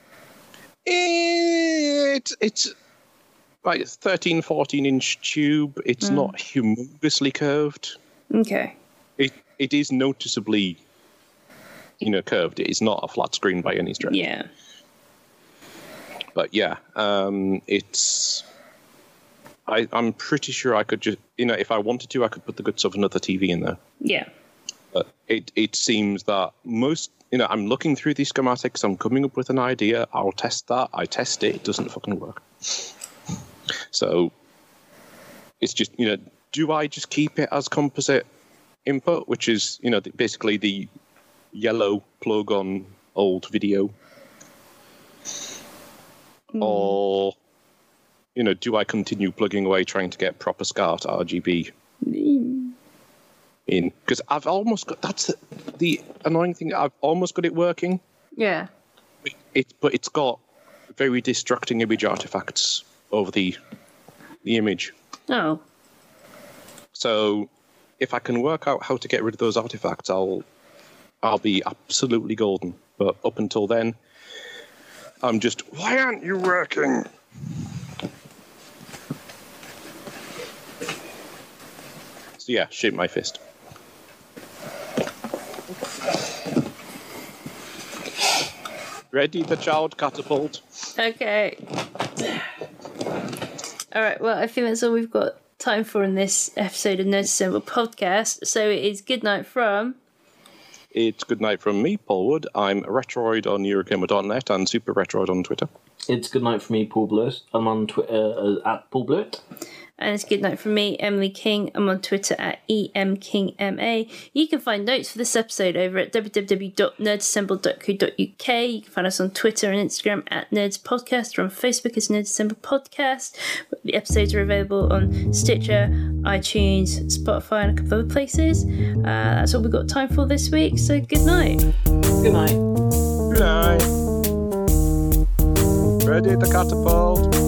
It's it's like it's thirteen, fourteen inch tube. It's mm. not humongously curved. Okay. It it is noticeably, you know, curved. It is not a flat screen by any stretch. Yeah. But yeah, um, it's. I, I'm pretty sure I could just, you know, if I wanted to, I could put the guts of another T V in there. Yeah. But it it seems that most, you know, I'm looking through these schematics. I'm coming up with an idea. I'll test that. I test it. It doesn't fucking work. So it's just, you know, do I just keep it as composite input, which is, you know, basically the yellow plug on old video? Mm. Or, you know, do I continue plugging away trying to get proper SCART R G B mm. in? Because I've almost got, that's the, the annoying thing, I've almost got it working. Yeah. It, it, but it's got very distracting image artifacts over the the image. Oh. So if I can work out how to get rid of those artifacts, I'll I'll be absolutely golden. But up until then, I'm just, why aren't you working? So yeah, shape my fist. Ready the child catapult. Okay. All right. Well, I think that's all we've got time for in this episode of Nerds Assemble podcast. So it is good night from. It's good night from me, Paul Wood. I'm Retroid on Eurogamer dot net and Super Retroid on Twitter. It's good night from me, Paul Blewett. I'm on Twitter uh, at Paul Blewett. And it's good night from me, Emily King. I'm on Twitter at E M King M A. You can find notes for this episode over at w w w dot nerds assemble dot co dot u k. You can find us on Twitter and Instagram at Nerds Podcast, or on Facebook as Nerds Assemble Podcast. The episodes are available on Stitcher, iTunes, Spotify, and a couple other places. Uh, that's all we've got time for this week, so good night. Good night. Good night. Ready the catapult.